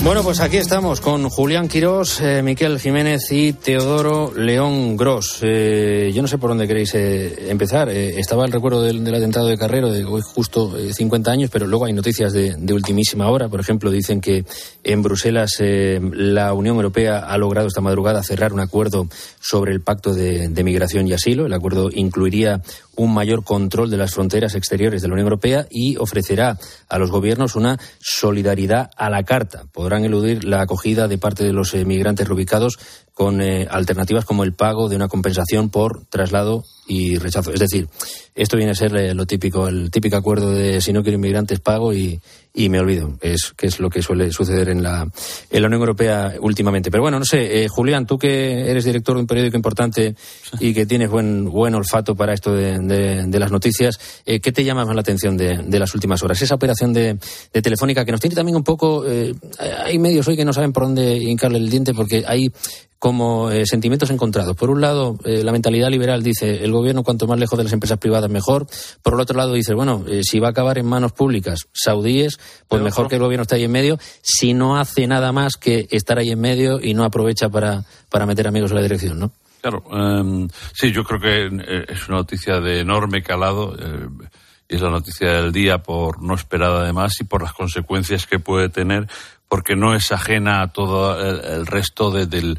Bueno, pues aquí estamos con Julián Quirós, Miquel Jiménez y Teodoro León Gros. Yo no sé por dónde queréis empezar. Estaba el recuerdo del atentado de Carrero, de hoy justo 50 años, pero luego hay noticias de ultimísima hora. Por ejemplo, dicen que en Bruselas la Unión Europea ha logrado esta madrugada cerrar un acuerdo sobre el pacto de migración y asilo. El acuerdo incluiría un mayor control de las fronteras exteriores de la Unión Europea y ofrecerá a los gobiernos una solidaridad a la carta. Podrán eludir la acogida de parte de los migrantes reubicados con alternativas como el pago de una compensación por traslado y rechazo. Es decir, esto viene a ser lo típico, el típico acuerdo de si no quiero inmigrantes pago y me olvido. Que es lo que suele suceder en la Unión Europea últimamente. Pero bueno, no sé, Julián, tú que eres director de un periódico importante y que tienes buen olfato para esto de las noticias, ¿qué te llama más la atención de las últimas horas? Esa operación de Telefónica que nos tiene también un poco... hay medios hoy que no saben por dónde hincarle el diente porque hay como sentimientos encontrados. Por un lado, la mentalidad liberal dice el gobierno cuanto más lejos de las empresas privadas mejor. Por el otro lado dice, bueno, si va a acabar en manos públicas saudíes, pues mejor que el gobierno esté ahí en medio, si no hace nada más que estar ahí en medio y no aprovecha para meter amigos en la dirección, ¿no? Claro, sí, yo creo que es una noticia de enorme calado, y es la noticia del día por no esperada además y por las consecuencias que puede tener, porque no es ajena a todo el resto del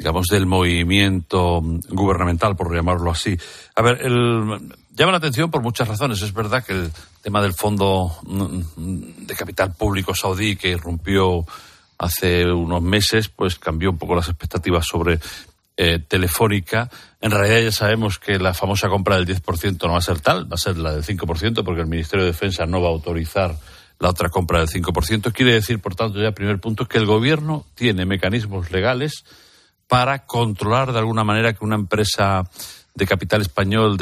movimiento gubernamental, por llamarlo así. A ver, llama la atención por muchas razones. Es verdad que el tema del fondo de capital público saudí que irrumpió hace unos meses, pues cambió un poco las expectativas sobre Telefónica. En realidad ya sabemos que la famosa compra del 10% no va a ser tal, va a ser la del 5%, porque el Ministerio de Defensa no va a autorizar la otra compra del 5%. Quiere decir, por tanto, ya primer punto, que el gobierno tiene mecanismos legales para controlar de alguna manera que una empresa de capital español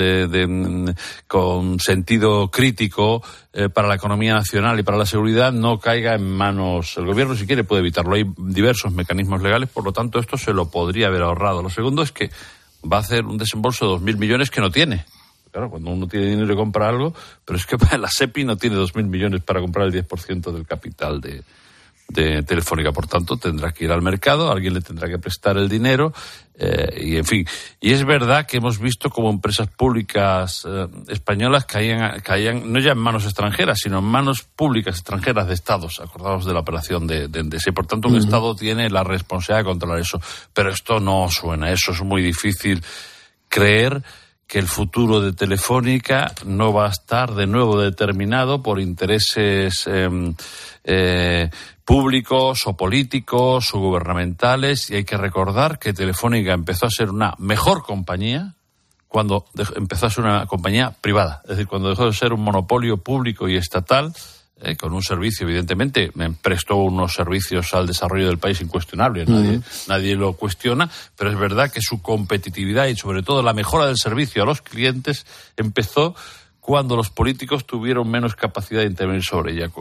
con sentido crítico para la economía nacional y para la seguridad no caiga en manos. El gobierno, si quiere, puede evitarlo. Hay diversos mecanismos legales, por lo tanto, esto se lo podría haber ahorrado. Lo segundo es que va a hacer un desembolso de 2.000 millones que no tiene. Claro, cuando uno tiene dinero y compra algo, pero es que la SEPI no tiene 2.000 millones para comprar el 10% del capital de Telefónica. Por tanto, tendrá que ir al mercado, alguien le tendrá que prestar el dinero, y en fin. Y es verdad que hemos visto como empresas públicas españolas caían no ya en manos extranjeras, sino en manos públicas extranjeras de estados, acordados de la operación de Endesa. Y por tanto, un estado tiene la responsabilidad de controlar eso. Pero esto no suena, eso es muy difícil creer que el futuro de Telefónica no va a estar de nuevo determinado por intereses públicos o políticos o gubernamentales, y hay que recordar que Telefónica empezó a ser una mejor compañía cuando empezó a ser una compañía privada, es decir, cuando dejó de ser un monopolio público y estatal, con un servicio, evidentemente, prestó unos servicios al desarrollo del país incuestionables, nadie lo cuestiona, pero es verdad que su competitividad y sobre todo la mejora del servicio a los clientes empezó cuando los políticos tuvieron menos capacidad de intervenir sobre ella.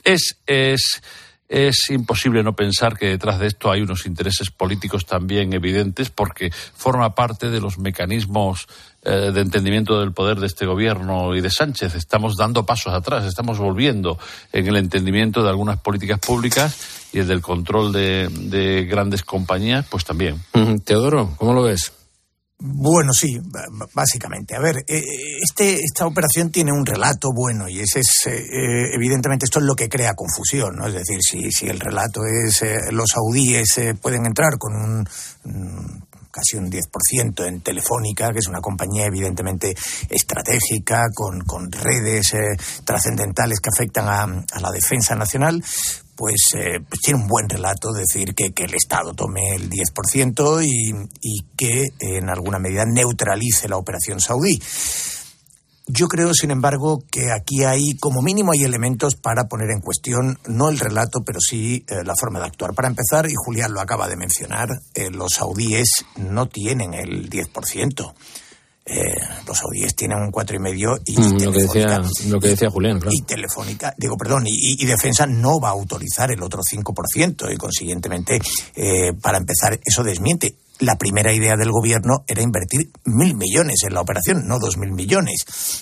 Es imposible no pensar que detrás de esto hay unos intereses políticos también evidentes, porque forma parte de los mecanismos de entendimiento del poder de este gobierno y de Sánchez. Estamos dando pasos atrás, estamos volviendo en el entendimiento de algunas políticas públicas y el del control de grandes compañías, pues también. Teodoro, ¿cómo lo ves? Bueno, sí, básicamente. A ver, esta operación tiene un relato bueno y ese es, evidentemente, esto es lo que crea confusión, ¿no? Es decir, si el relato es los saudíes pueden entrar con casi un 10% en Telefónica, que es una compañía evidentemente estratégica, con redes trascendentales que afectan a la defensa nacional, pues tiene un buen relato decir que el Estado tome el 10% y que en alguna medida neutralice la operación saudí. Yo creo, sin embargo, que aquí como mínimo hay elementos para poner en cuestión no el relato, pero sí la forma de actuar. Para empezar, y Julián lo acaba de mencionar, los saudíes no tienen el 10%. Los saudíes tienen un 4,5% y lo que decía Julián, claro. Y Telefónica, y Defensa no va a autorizar el otro 5% y consiguientemente, para empezar, eso desmiente. La primera idea del gobierno era invertir 1.000 millones en la operación, no 2.000 millones.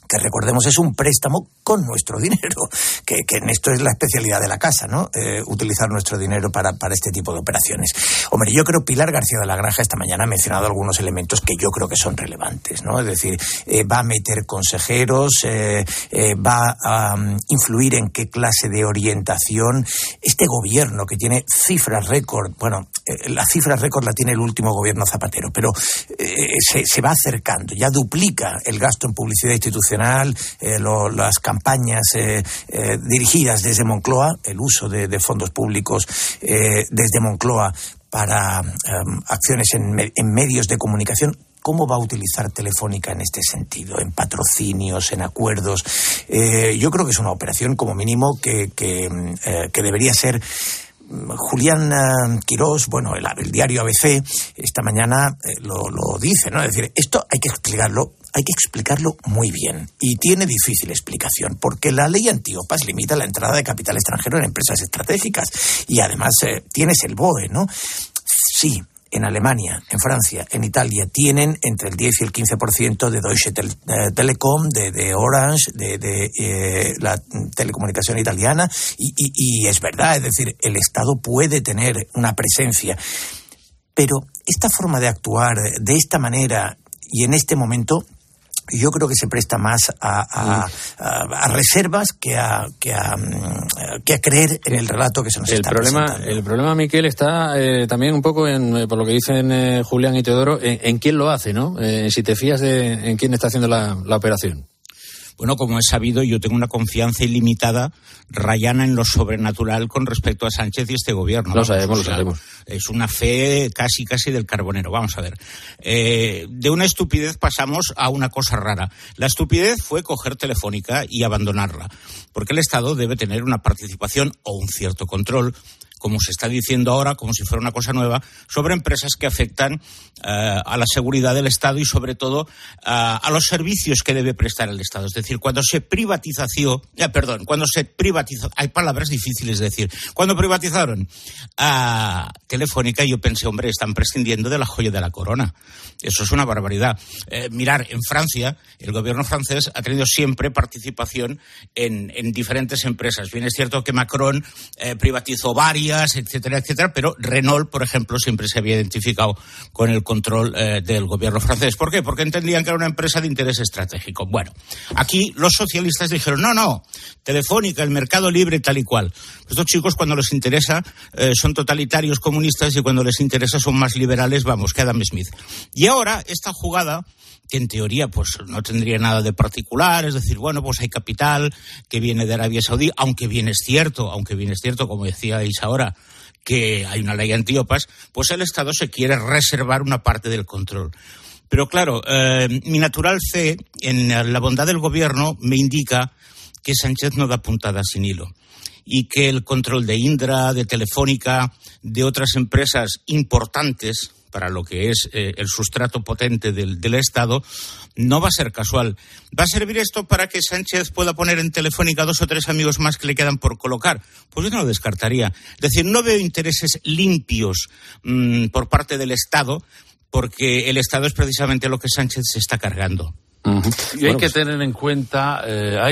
que recordemos es un préstamo con nuestro dinero, que en esto es la especialidad de la casa, ¿no? Utilizar nuestro dinero para este tipo de operaciones. Hombre, yo creo Pilar García de la Granja esta mañana ha mencionado algunos elementos que yo creo que son relevantes, ¿no? Es decir, va a meter consejeros, va a influir en qué clase de orientación. Este gobierno que tiene cifras récord, bueno, la cifra récord la tiene el último gobierno Zapatero, pero se va acercando, ya duplica el gasto en publicidad institucional, las campañas dirigidas desde Moncloa, el uso de fondos públicos desde Moncloa para acciones en medios de comunicación. ¿Cómo va a utilizar Telefónica en este sentido? ¿En patrocinios, en acuerdos? Yo creo que es una operación como mínimo que debería ser. Julián Quirós, bueno, el diario ABC, esta mañana lo dice, ¿no? Es decir, esto hay que explicarlo muy bien. Y tiene difícil explicación, porque la ley Antíopas limita la entrada de capital extranjero en empresas estratégicas. Y además tienes el BOE, ¿no? Sí. En Alemania, en Francia, en Italia, tienen entre el 10 y el 15% de Deutsche Telekom, de Orange, de la telecomunicación italiana, y es verdad, es decir, el Estado puede tener una presencia. Pero esta forma de actuar de esta manera y en este momento, yo creo que se presta más a reservas que a creer en el relato que se nos está presentando. El problema, Miquel, está también un poco por lo que dicen Julián y Teodoro, en quién lo hace, ¿no? Si te fías en quién está haciendo la operación. Bueno, como es sabido, yo tengo una confianza ilimitada, rayana en lo sobrenatural con respecto a Sánchez y este gobierno. Lo sabemos. Es una fe casi del carbonero. Vamos a ver. De una estupidez pasamos a una cosa rara. La estupidez fue coger Telefónica y abandonarla, porque el Estado debe tener una participación o un cierto control, como se está diciendo ahora, como si fuera una cosa nueva, sobre empresas que afectan a la seguridad del Estado y sobre todo a los servicios que debe prestar el Estado. Es decir, cuando se privatizó, hay palabras difíciles de decir, cuando privatizaron a Telefónica, yo pensé, hombre, están prescindiendo de la joya de la corona. Eso es una barbaridad. Mirar, en Francia, el gobierno francés ha tenido siempre participación en diferentes empresas. Bien es cierto que Macron privatizó varias, etcétera, pero Renault, por ejemplo, siempre se había identificado con el control del gobierno francés. ¿Por qué? Porque entendían que era una empresa de interés estratégico. Bueno, aquí los socialistas dijeron, no, Telefónica, el mercado libre, tal y cual. Estos chicos, cuando les interesa, son totalitarios comunistas, y cuando les interesa son más liberales, vamos, que Adam Smith. Y ahora, esta jugada, que en teoría pues no tendría nada de particular, es decir, bueno, pues hay capital que viene de Arabia Saudí, aunque bien es cierto, como decíais ahora, que hay una ley Antíopas, pues el Estado se quiere reservar una parte del control. Pero claro, mi natural fe en la bondad del gobierno me indica que Sánchez no da puntada sin hilo, y que el control de Indra, de Telefónica, de otras empresas importantes para lo que es el sustrato potente del Estado, no va a ser casual. ¿Va a servir esto para que Sánchez pueda poner en Telefónica 2 o 3 amigos más que le quedan por colocar? Pues yo no lo descartaría. Es decir, no veo intereses limpios por parte del Estado, porque el Estado es precisamente lo que Sánchez se está cargando. Y hay que tener en cuenta,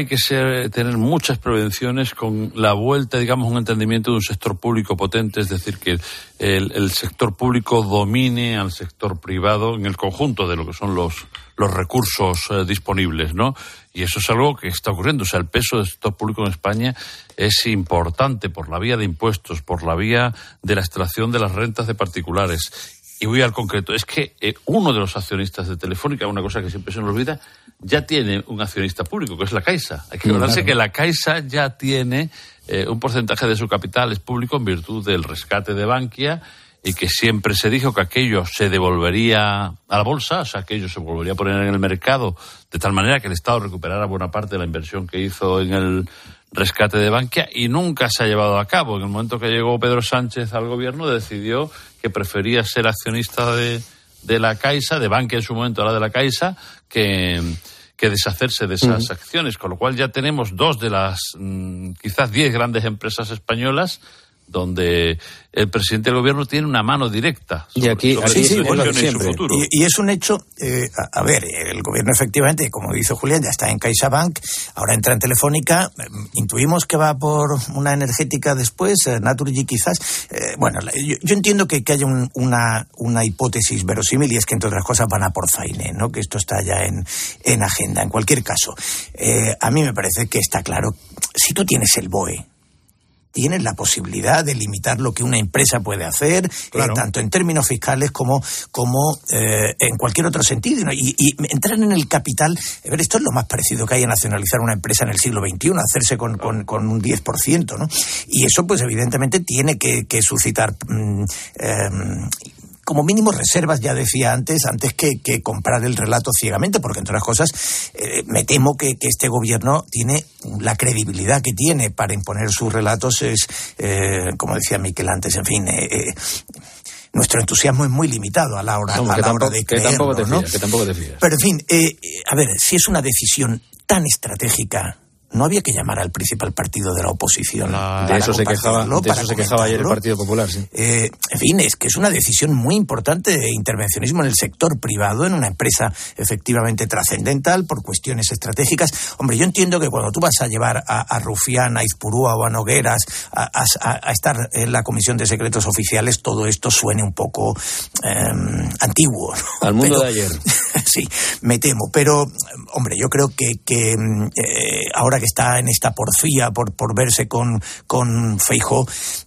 tener muchas prevenciones con la vuelta, digamos, un entendimiento de un sector público potente, es decir, que el sector público domine al sector privado en el conjunto de lo que son los recursos disponibles, ¿no? Y eso es algo que está ocurriendo. O sea, el peso del sector público en España es importante por la vía de impuestos, por la vía de la extracción de las rentas de particulares. Y voy al concreto, es que uno de los accionistas de Telefónica, una cosa que siempre se nos olvida, ya tiene un accionista público, que es la Caixa. Hay que acordarse que la Caixa ya tiene un porcentaje de su capital es público en virtud del rescate de Bankia, y que siempre se dijo que aquello se devolvería a la bolsa, o sea, aquello se volvería a poner en el mercado, de tal manera que el Estado recuperara buena parte de la inversión que hizo en el rescate de Bankia, y nunca se ha llevado a cabo. En el momento que llegó Pedro Sánchez al gobierno, decidió que prefería ser accionista de la Caixa, de Bankia en su momento, ahora de la Caixa, que deshacerse de esas acciones, con lo cual ya tenemos 2 de las quizás 10 grandes empresas españolas donde el presidente del gobierno tiene una mano directa sobre, y aquí su futuro. Y es un hecho, a ver, el gobierno efectivamente, como dice Julián, ya está en CaixaBank, ahora entra en Telefónica, intuimos que va por una energética después, Naturgy quizás. Bueno, yo entiendo que haya una hipótesis verosímil, y es que entre otras cosas van a por Fainé, ¿no? Que esto está ya en agenda. En cualquier caso, a mí me parece que está claro, si tú tienes el BOE, tienes la posibilidad de limitar lo que una empresa puede hacer, claro, tanto en términos fiscales como en cualquier otro sentido. ¿No? Y entrar en el capital, a ver, esto es lo más parecido que hay a nacionalizar una empresa en el siglo XXI, hacerse con un 10%, ¿no? Y eso, pues evidentemente, tiene que suscitar como mínimo reservas, ya decía antes que comprar el relato ciegamente, porque entre otras cosas me temo que este gobierno tiene la credibilidad que tiene para imponer sus relatos, es como decía Miquel antes, en fin, nuestro entusiasmo es muy limitado a la hora de creerlo, que tampoco te fías. Pero en fin, a ver, si es una decisión tan estratégica, no había que llamar al principal partido de la oposición. De eso se quejaba ayer el Partido Popular, sí. En fin, es que es una decisión muy importante de intervencionismo en el sector privado, en una empresa efectivamente trascendental por cuestiones estratégicas. Hombre, yo entiendo que cuando tú vas a llevar a Rufián, a Izpurúa o a Nogueras a estar en la Comisión de Secretos Oficiales, todo esto suene un poco antiguo, ¿no? Al mundo de ayer. Sí, me temo. Pero, hombre, yo creo que ahora que está en esta porfía por verse con Feijóo,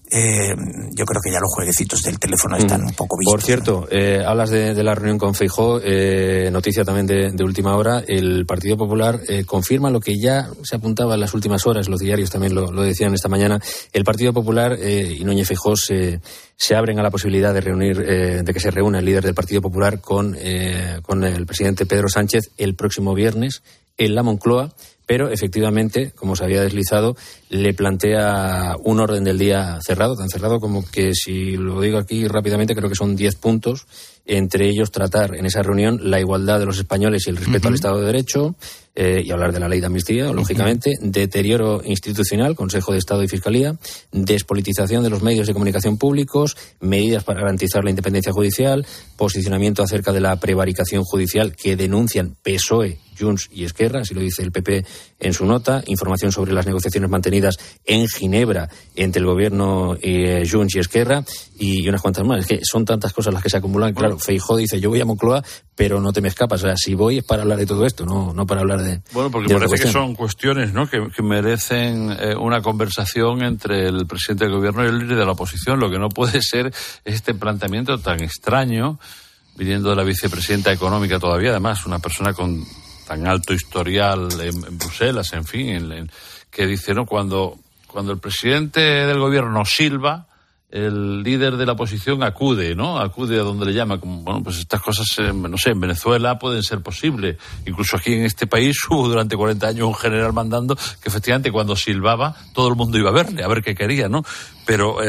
yo creo que ya los jueguecitos del teléfono están un poco vistos. Por cierto, hablas de la reunión con Feijóo, noticia también de última hora. El Partido Popular confirma lo que ya se apuntaba en las últimas horas, los diarios también lo decían esta mañana. El Partido Popular y Núñez Feijóo se abren a la posibilidad de que se reúna el líder del Partido Popular con el presidente Pedro Sánchez el próximo viernes en la Moncloa, pero efectivamente, como se había deslizado, le plantea un orden del día cerrado, tan cerrado como que, si lo digo aquí rápidamente, creo que son 10 puntos, entre ellos tratar en esa reunión la igualdad de los españoles y el respeto al Estado de Derecho, y hablar de la ley de amnistía, lógicamente, deterioro institucional, Consejo de Estado y Fiscalía, despolitización de los medios de comunicación públicos, medidas para garantizar la independencia judicial, posicionamiento acerca de la prevaricación judicial que denuncian PSOE, Junts y Esquerra, así lo dice el PP en su nota, información sobre las negociaciones mantenidas en Ginebra entre el gobierno Junts y Esquerra, y unas cuantas más. Es que son tantas cosas las que se acumulan. Claro, Feijóo dice, yo voy a Moncloa, pero no te me escapas. O sea, si voy es para hablar de todo esto, no para hablar de... Bueno, porque parece que son cuestiones, ¿no?, que merecen una conversación entre el presidente del gobierno y el líder de la oposición. Lo que no puede ser es este planteamiento tan extraño, viniendo de la vicepresidenta económica todavía, además, una persona con tan alto historial en Bruselas, en fin, que dice, ¿no?, cuando el presidente del gobierno silba, el líder de la oposición acude a donde le llama. Como, bueno, pues estas cosas, no sé, en Venezuela pueden ser posibles. Incluso aquí en este país hubo durante 40 años un general mandando que efectivamente cuando silbaba todo el mundo iba a verle, a ver qué quería, ¿no? Pero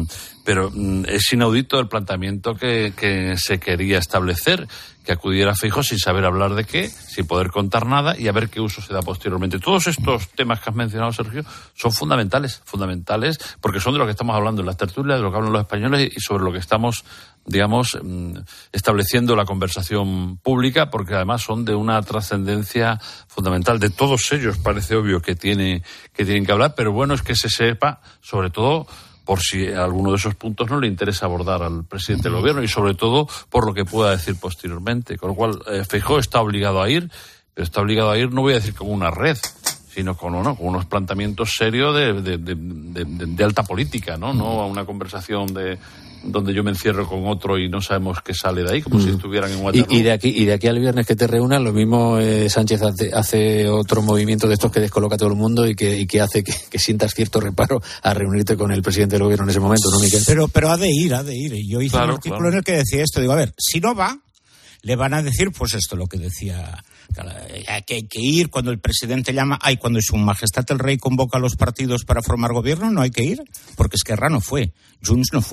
es inaudito el planteamiento que se quería establecer, que acudiera Feijóo sin saber hablar de qué, sin poder contar nada y a ver qué uso se da posteriormente. Todos estos temas que has mencionado, Sergio, son fundamentales, porque son de lo que estamos hablando en las tertulias, de lo que hablan los españoles y sobre lo que estamos, digamos, estableciendo la conversación pública, porque además son de una trascendencia fundamental. De todos ellos parece obvio que tienen que hablar, pero bueno es que se sepa, sobre todo, por si a alguno de esos puntos no le interesa abordar al presidente del gobierno y sobre todo por lo que pueda decir posteriormente. Con lo cual, Feijóo está obligado a ir, pero está obligado a ir, no voy a decir como una red, sino con unos planteamientos serios de alta política, ¿no? No a una conversación donde yo me encierro con otro y no sabemos qué sale de ahí, como si estuvieran en Waterloo. Y de aquí al viernes que te reúnan, lo mismo Sánchez hace otro movimiento de estos que descoloca a todo el mundo y que hace que sientas cierto reparo a reunirte con el presidente del gobierno en ese momento, ¿no, Miquel? Pero ha de ir. Yo hice un artículo en el que decía esto. Digo, a ver, si no va, le van a decir, pues esto, lo que decía, que hay que ir cuando el presidente llama. Cuando su majestad el rey convoca a los partidos para formar gobierno, no hay que ir, porque Esquerra no fue, Junts no fue,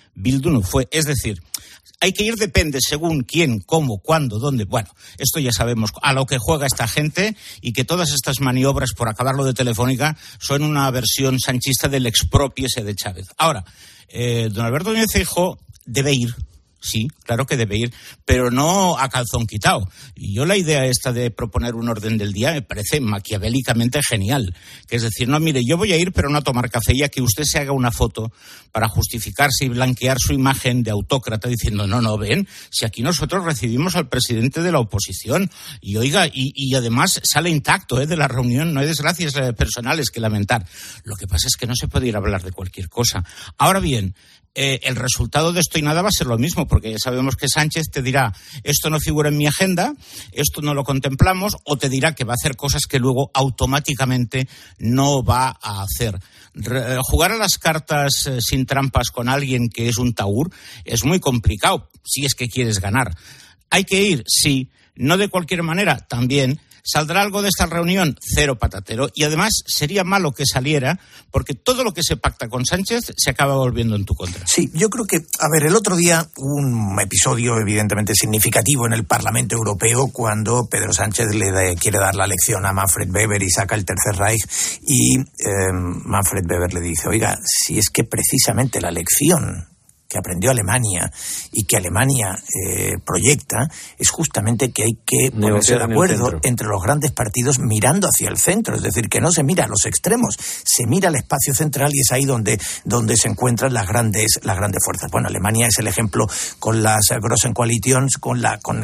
Bildu no fue. Es decir, hay que ir, depende según quién, cómo, cuándo, dónde. Bueno, esto ya sabemos a lo que juega esta gente y que todas estas maniobras por acabarlo de Telefónica son una versión sanchista del expropiese de Chávez. Ahora, don Alberto Núñez Feijóo debe ir. Sí, claro que debe ir, pero no a calzón quitado. Y yo la idea esta de proponer un orden del día me parece maquiavélicamente genial. Que es decir, no, mire, yo voy a ir, pero no a tomar café, y a que usted se haga una foto para justificarse y blanquear su imagen de autócrata diciendo, no, ven, si aquí nosotros recibimos al presidente de la oposición y oiga, y además sale intacto de la reunión, no hay desgracias personales que lamentar. Lo que pasa es que no se puede ir a hablar de cualquier cosa. Ahora bien, el resultado de esto y nada va a ser lo mismo, porque ya sabemos que Sánchez te dirá, esto no figura en mi agenda, esto no lo contemplamos, o te dirá que va a hacer cosas que luego automáticamente no va a hacer. Jugar a las cartas sin trampas con alguien que es un tahúr es muy complicado, si es que quieres ganar. ¿Hay que ir? Sí. No de cualquier manera, también. ¿Saldrá algo de esta reunión? Cero patatero. Y además sería malo que saliera, porque todo lo que se pacta con Sánchez se acaba volviendo en tu contra. Sí, yo creo que, el otro día un episodio evidentemente significativo en el Parlamento Europeo cuando Pedro Sánchez quiere dar la lección a Manfred Weber y saca el Tercer Reich y Manfred Weber le dice, oiga, si es que precisamente la lección que aprendió Alemania y que Alemania proyecta es justamente que hay que ponerse de acuerdo entre los grandes partidos mirando hacia el centro, es decir, que no se mira a los extremos, se mira al espacio central y es ahí donde se encuentran las grandes fuerzas. Bueno, Alemania es el ejemplo con las Großen Koalitions, con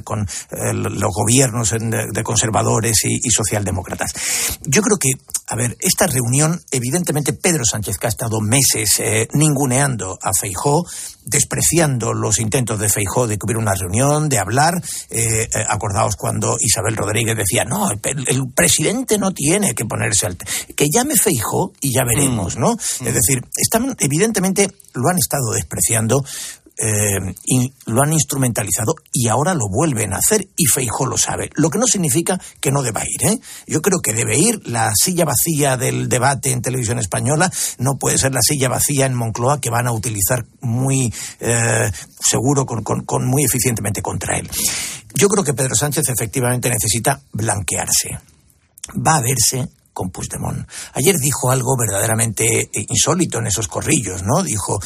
los gobiernos de conservadores y socialdemócratas. Yo creo que, esta reunión, evidentemente Pedro Sánchez, que ha estado meses ninguneando a Feijóo, despreciando los intentos de Feijóo de que hubiera una reunión, de hablar. Acordaos cuando Isabel Rodríguez decía, no, el presidente no tiene que ponerse que llame Feijóo y ya veremos, ¿no? Es decir, evidentemente lo han estado despreciando, y lo han instrumentalizado y ahora lo vuelven a hacer y Feijóo lo sabe, lo que no significa que no deba ir, Yo creo que debe ir. La silla vacía del debate en Televisión Española no puede ser la silla vacía en Moncloa, que van a utilizar muy seguro, con muy eficientemente contra él. Yo creo que Pedro Sánchez efectivamente necesita blanquearse, va a verse con Puigdemont. Ayer dijo algo verdaderamente insólito en esos corrillos, ¿no? Dijo,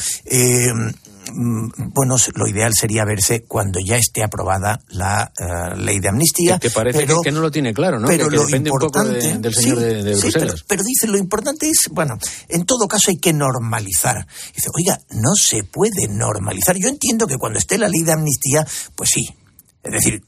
lo ideal sería verse cuando ya esté aprobada la ley de amnistía. Que parece que no lo tiene claro, ¿no? Pero que lo depende importante, un poco del señor de Bruselas. Pero dice, lo importante es, en todo caso hay que normalizar. Dice, oiga, no se puede normalizar. Yo entiendo que cuando esté la ley de amnistía, pues sí. Es decir,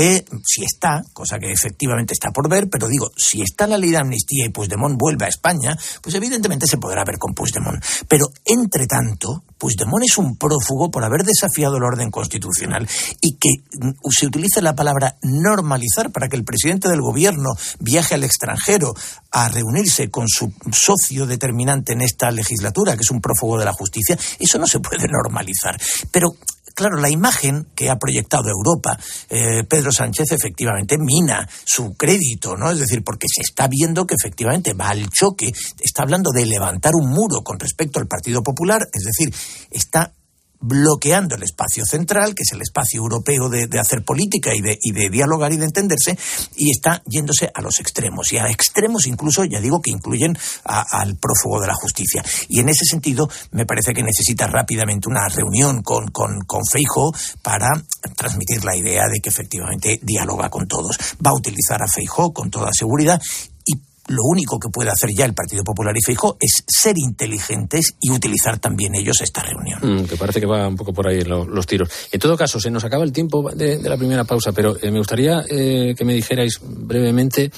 si está, cosa que efectivamente está por ver, pero digo, si está la ley de amnistía y Puigdemont vuelve a España, pues evidentemente se podrá ver con Puigdemont. Pero, entre tanto, Puigdemont es un prófugo por haber desafiado el orden constitucional y que se utiliza la palabra normalizar para que el presidente del gobierno viaje al extranjero a reunirse con su socio determinante en esta legislatura, que es un prófugo de la justicia. Eso no se puede normalizar. Pero claro, la imagen que ha proyectado Europa, Pedro Sánchez, efectivamente mina su crédito, ¿no? Es decir, porque se está viendo que efectivamente va al choque, está hablando de levantar un muro con respecto al Partido Popular, es decir, está bloqueando el espacio central, que es el espacio europeo de hacer política y de dialogar y de entenderse, y está yéndose a los extremos, y a extremos incluso, ya digo, que incluyen al prófugo de la justicia. Y en ese sentido, me parece que necesita rápidamente una reunión con Feijóo para transmitir la idea de que efectivamente dialoga con todos. Va a utilizar a Feijóo con toda seguridad, y lo único que puede hacer ya el Partido Popular y Feijóo es ser inteligentes y utilizar también ellos esta reunión. Que parece que va un poco por ahí los tiros. En todo caso, se nos acaba el tiempo de la primera pausa, pero me gustaría que me dijerais brevemente,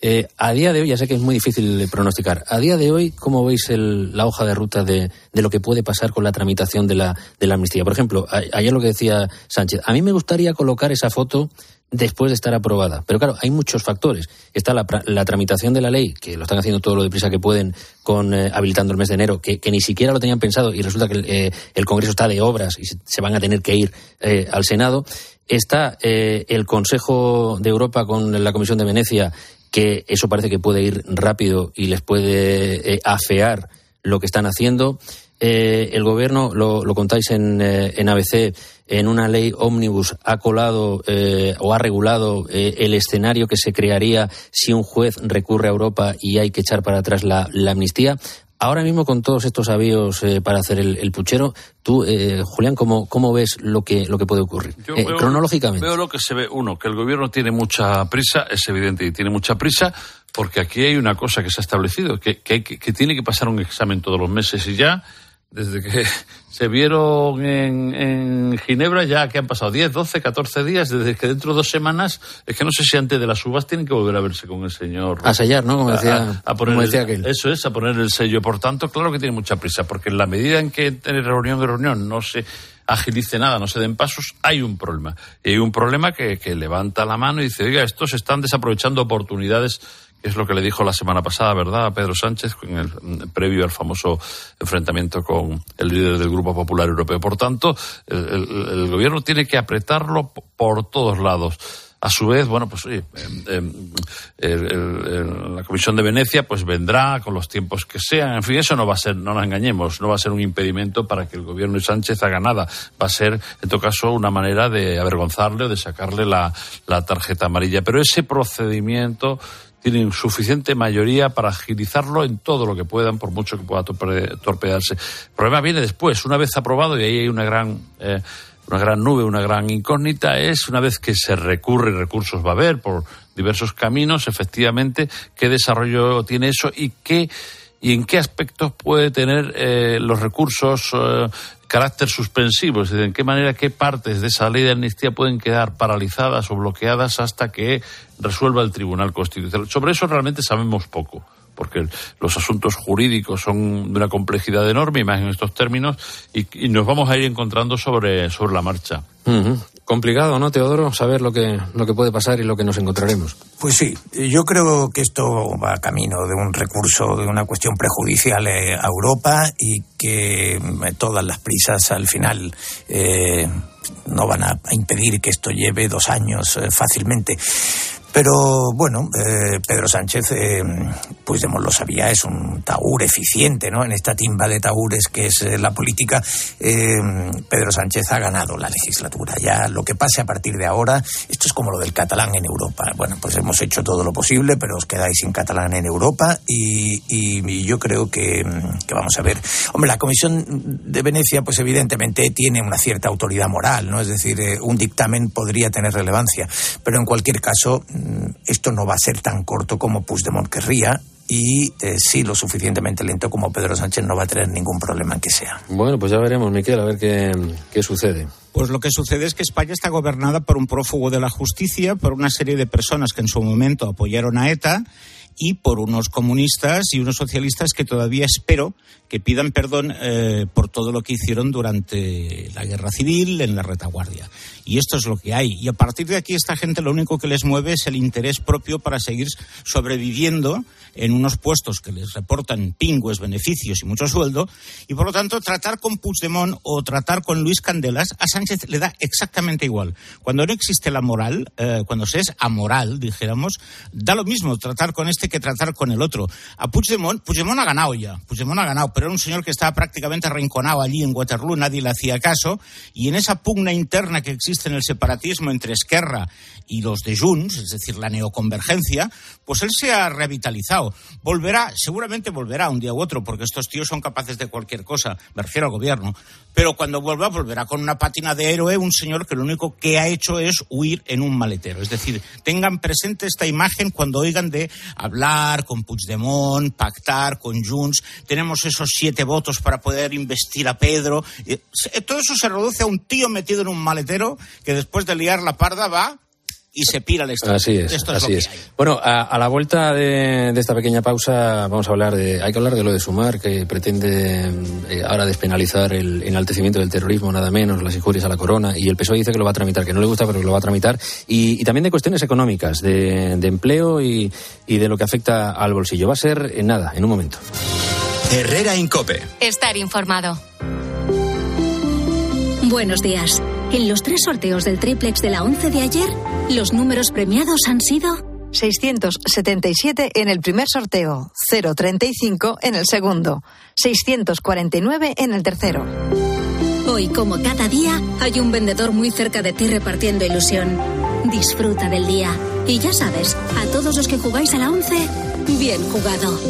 a día de hoy, ya sé que es muy difícil pronosticar, a día de hoy, ¿cómo veis la hoja de ruta de lo que puede pasar con la tramitación de la amnistía? Por ejemplo, ayer lo que decía Sánchez, a mí me gustaría colocar esa foto después de estar aprobada. Pero claro, hay muchos factores. Está la tramitación de la ley, que lo están haciendo todo lo deprisa que pueden, habilitando el mes de enero, que ni siquiera lo tenían pensado, y resulta que el Congreso está de obras y se van a tener que ir al Senado. Está el Consejo de Europa con la Comisión de Venecia, que eso parece que puede ir rápido y les puede afear lo que están haciendo. el gobierno, lo contáis en ABC, en una ley ómnibus ha colado o ha regulado el escenario que se crearía si un juez recurre a Europa y hay que echar para atrás la amnistía. Ahora mismo, con todos estos avíos para hacer el puchero, tú, Julián, ¿cómo ves lo que puede ocurrir? Cronológicamente. Veo lo que se ve. Uno, que el gobierno tiene mucha prisa, es evidente que tiene mucha prisa, porque aquí hay una cosa que se ha establecido, que tiene que pasar un examen todos los meses, y ya, desde que se vieron en Ginebra, ya que han pasado 10, 12, 14 días, desde que dentro de 2 semanas, es que no sé si antes de las uvas tienen que volver a verse con el señor. A sellar, ¿no? Como decía aquel. Eso es, a poner el sello. Por tanto, claro que tiene mucha prisa, porque en la medida en que en reunión no se agilice nada, no se den pasos, hay un problema. Y hay un problema que levanta la mano y dice, oiga, estos están desaprovechando oportunidades, que es lo que le dijo la semana pasada, ¿verdad?, a Pedro Sánchez, en el previo al famoso enfrentamiento con el líder del Grupo Popular Europeo. Por tanto, el gobierno tiene que apretarlo por todos lados. A su vez, bueno, pues oye, la Comisión de Venecia pues vendrá con los tiempos que sean. En fin, eso no va a ser, no nos engañemos, no va a ser un impedimento para que el gobierno de Sánchez haga nada. Va a ser, en todo caso, una manera de avergonzarle o de sacarle la tarjeta amarilla. Pero ese procedimiento tienen suficiente mayoría para agilizarlo en todo lo que puedan, por mucho que pueda torpedearse. El problema viene después, una vez aprobado, y ahí hay una gran nube, una gran incógnita, es una vez que se recurre, recursos va a haber por diversos caminos, efectivamente, qué desarrollo tiene eso y en qué aspectos puede tener los recursos carácter suspensivo, es decir, en qué manera, qué partes de esa ley de amnistía pueden quedar paralizadas o bloqueadas hasta que resuelva el Tribunal Constitucional. Sobre eso realmente sabemos poco, porque los asuntos jurídicos son de una complejidad enorme, y más en estos términos, y nos vamos a ir encontrando sobre la marcha. Uh-huh. Complicado, ¿no, Teodoro? Saber lo que puede pasar y lo que nos encontraremos. Pues sí, yo creo que esto va camino de un recurso, de una cuestión prejudicial a Europa, y que todas las prisas al final no van a impedir que esto lleve 2 años fácilmente. Pero bueno, Pedro Sánchez, Puigdemont lo sabía, es un tahúr eficiente, ¿no? En esta timba de tahúres que es la política, Pedro Sánchez ha ganado la legislatura. Ya lo que pase a partir de ahora, esto es como lo del catalán en Europa. Bueno, pues hemos hecho todo lo posible, pero os quedáis sin catalán en Europa, y yo creo que vamos a ver. Hombre, la Comisión de Venecia, pues evidentemente tiene una cierta autoridad moral, ¿no? Es decir, un dictamen podría tener relevancia, pero en cualquier caso, esto no va a ser tan corto como Puigdemont querría, y sí lo suficientemente lento como Pedro Sánchez no va a tener ningún problema en que sea. Bueno, pues ya veremos, Miquel, a ver qué sucede. Pues lo que sucede es que España está gobernada por un prófugo de la justicia, por una serie de personas que en su momento apoyaron a ETA, y por unos comunistas y unos socialistas que todavía espero que pidan perdón por todo lo que hicieron durante la guerra civil en la retaguardia. Y esto es lo que hay. Y a partir de aquí, esta gente lo único que les mueve es el interés propio para seguir sobreviviendo en unos puestos que les reportan pingües, beneficios y mucho sueldo. Y por lo tanto, tratar con Puigdemont o tratar con Luis Candelas, a Sánchez le da exactamente igual. Cuando no existe la moral, cuando se es amoral, dijéramos, da lo mismo tratar con este que tratar con el otro. A Puigdemont ha ganado ya. Puigdemont ha ganado, pero era un señor que estaba prácticamente arrinconado allí en Waterloo, nadie le hacía caso, y en esa pugna interna que existe en el separatismo entre Esquerra y los de Junts, es decir, la neoconvergencia, pues él se ha revitalizado. Seguramente volverá un día u otro, porque estos tíos son capaces de cualquier cosa, me refiero al gobierno, pero cuando volverá con una pátina de héroe, un señor que lo único que ha hecho es huir en un maletero. Es decir, tengan presente esta imagen cuando oigan de hablar con Puigdemont, pactar con Junts, tenemos esos 7 votos para poder investir a Pedro. Todo eso se reduce a un tío metido en un maletero que después de liar la parda va y se pira al extremo. Así es, así es. Bueno, a la vuelta de esta pequeña pausa vamos a hay que hablar de lo de Sumar, que pretende ahora despenalizar el enaltecimiento del terrorismo, nada menos, las injurias a la corona, y el PSOE dice que lo va a tramitar, que no le gusta, pero que lo va a tramitar, y también de cuestiones económicas, de empleo y de lo que afecta al bolsillo. Va a ser en un momento. Herrera en COPE. Estar informado. Buenos días. En los 3 sorteos del triplex de la 11 de ayer, los números premiados han sido 677 en el primer sorteo, 035 en el segundo, 649 en el tercero. Hoy, como cada día, hay un vendedor muy cerca de ti repartiendo ilusión. Disfruta del día. Y ya sabes, a todos los que jugáis a la 11, bien jugado.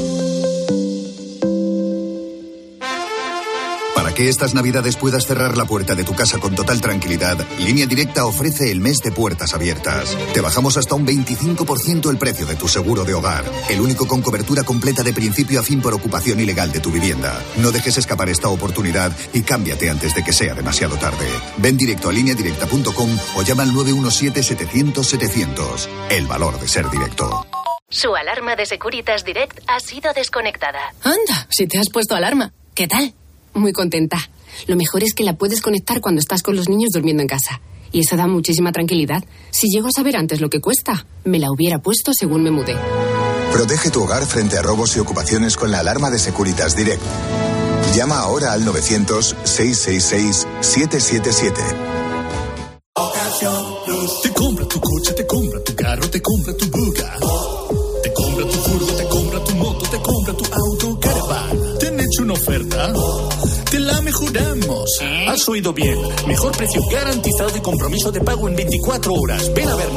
Para que estas Navidades puedas cerrar la puerta de tu casa con total tranquilidad, Línea Directa ofrece el mes de puertas abiertas. Te bajamos hasta un 25% el precio de tu seguro de hogar, el único con cobertura completa de principio a fin por ocupación ilegal de tu vivienda. No dejes escapar esta oportunidad y cámbiate antes de que sea demasiado tarde. Ven directo a lineadirecta.com o llama al 917-700-700. El valor de ser directo. Su alarma de Securitas Direct ha sido desconectada. Anda, si te has puesto alarma. ¿Qué tal? Muy contenta. Lo mejor es que la puedes conectar cuando estás con los niños durmiendo en casa. Y eso da muchísima tranquilidad. Si llego a saber antes lo que cuesta, me la hubiera puesto según me mudé. Protege tu hogar frente a robos y ocupaciones con la alarma de Securitas Direct. Llama ahora al 900-666-777. Te compra tu coche, te compra tu carro, te compra tu buga. Te compra tu furgo, te compra tu moto, te compra tu auto, caravan. ¿Te han hecho una oferta? Te la mejoramos. Has oído bien. Mejor precio garantizado y compromiso de pago en 24 horas. Ven a ver.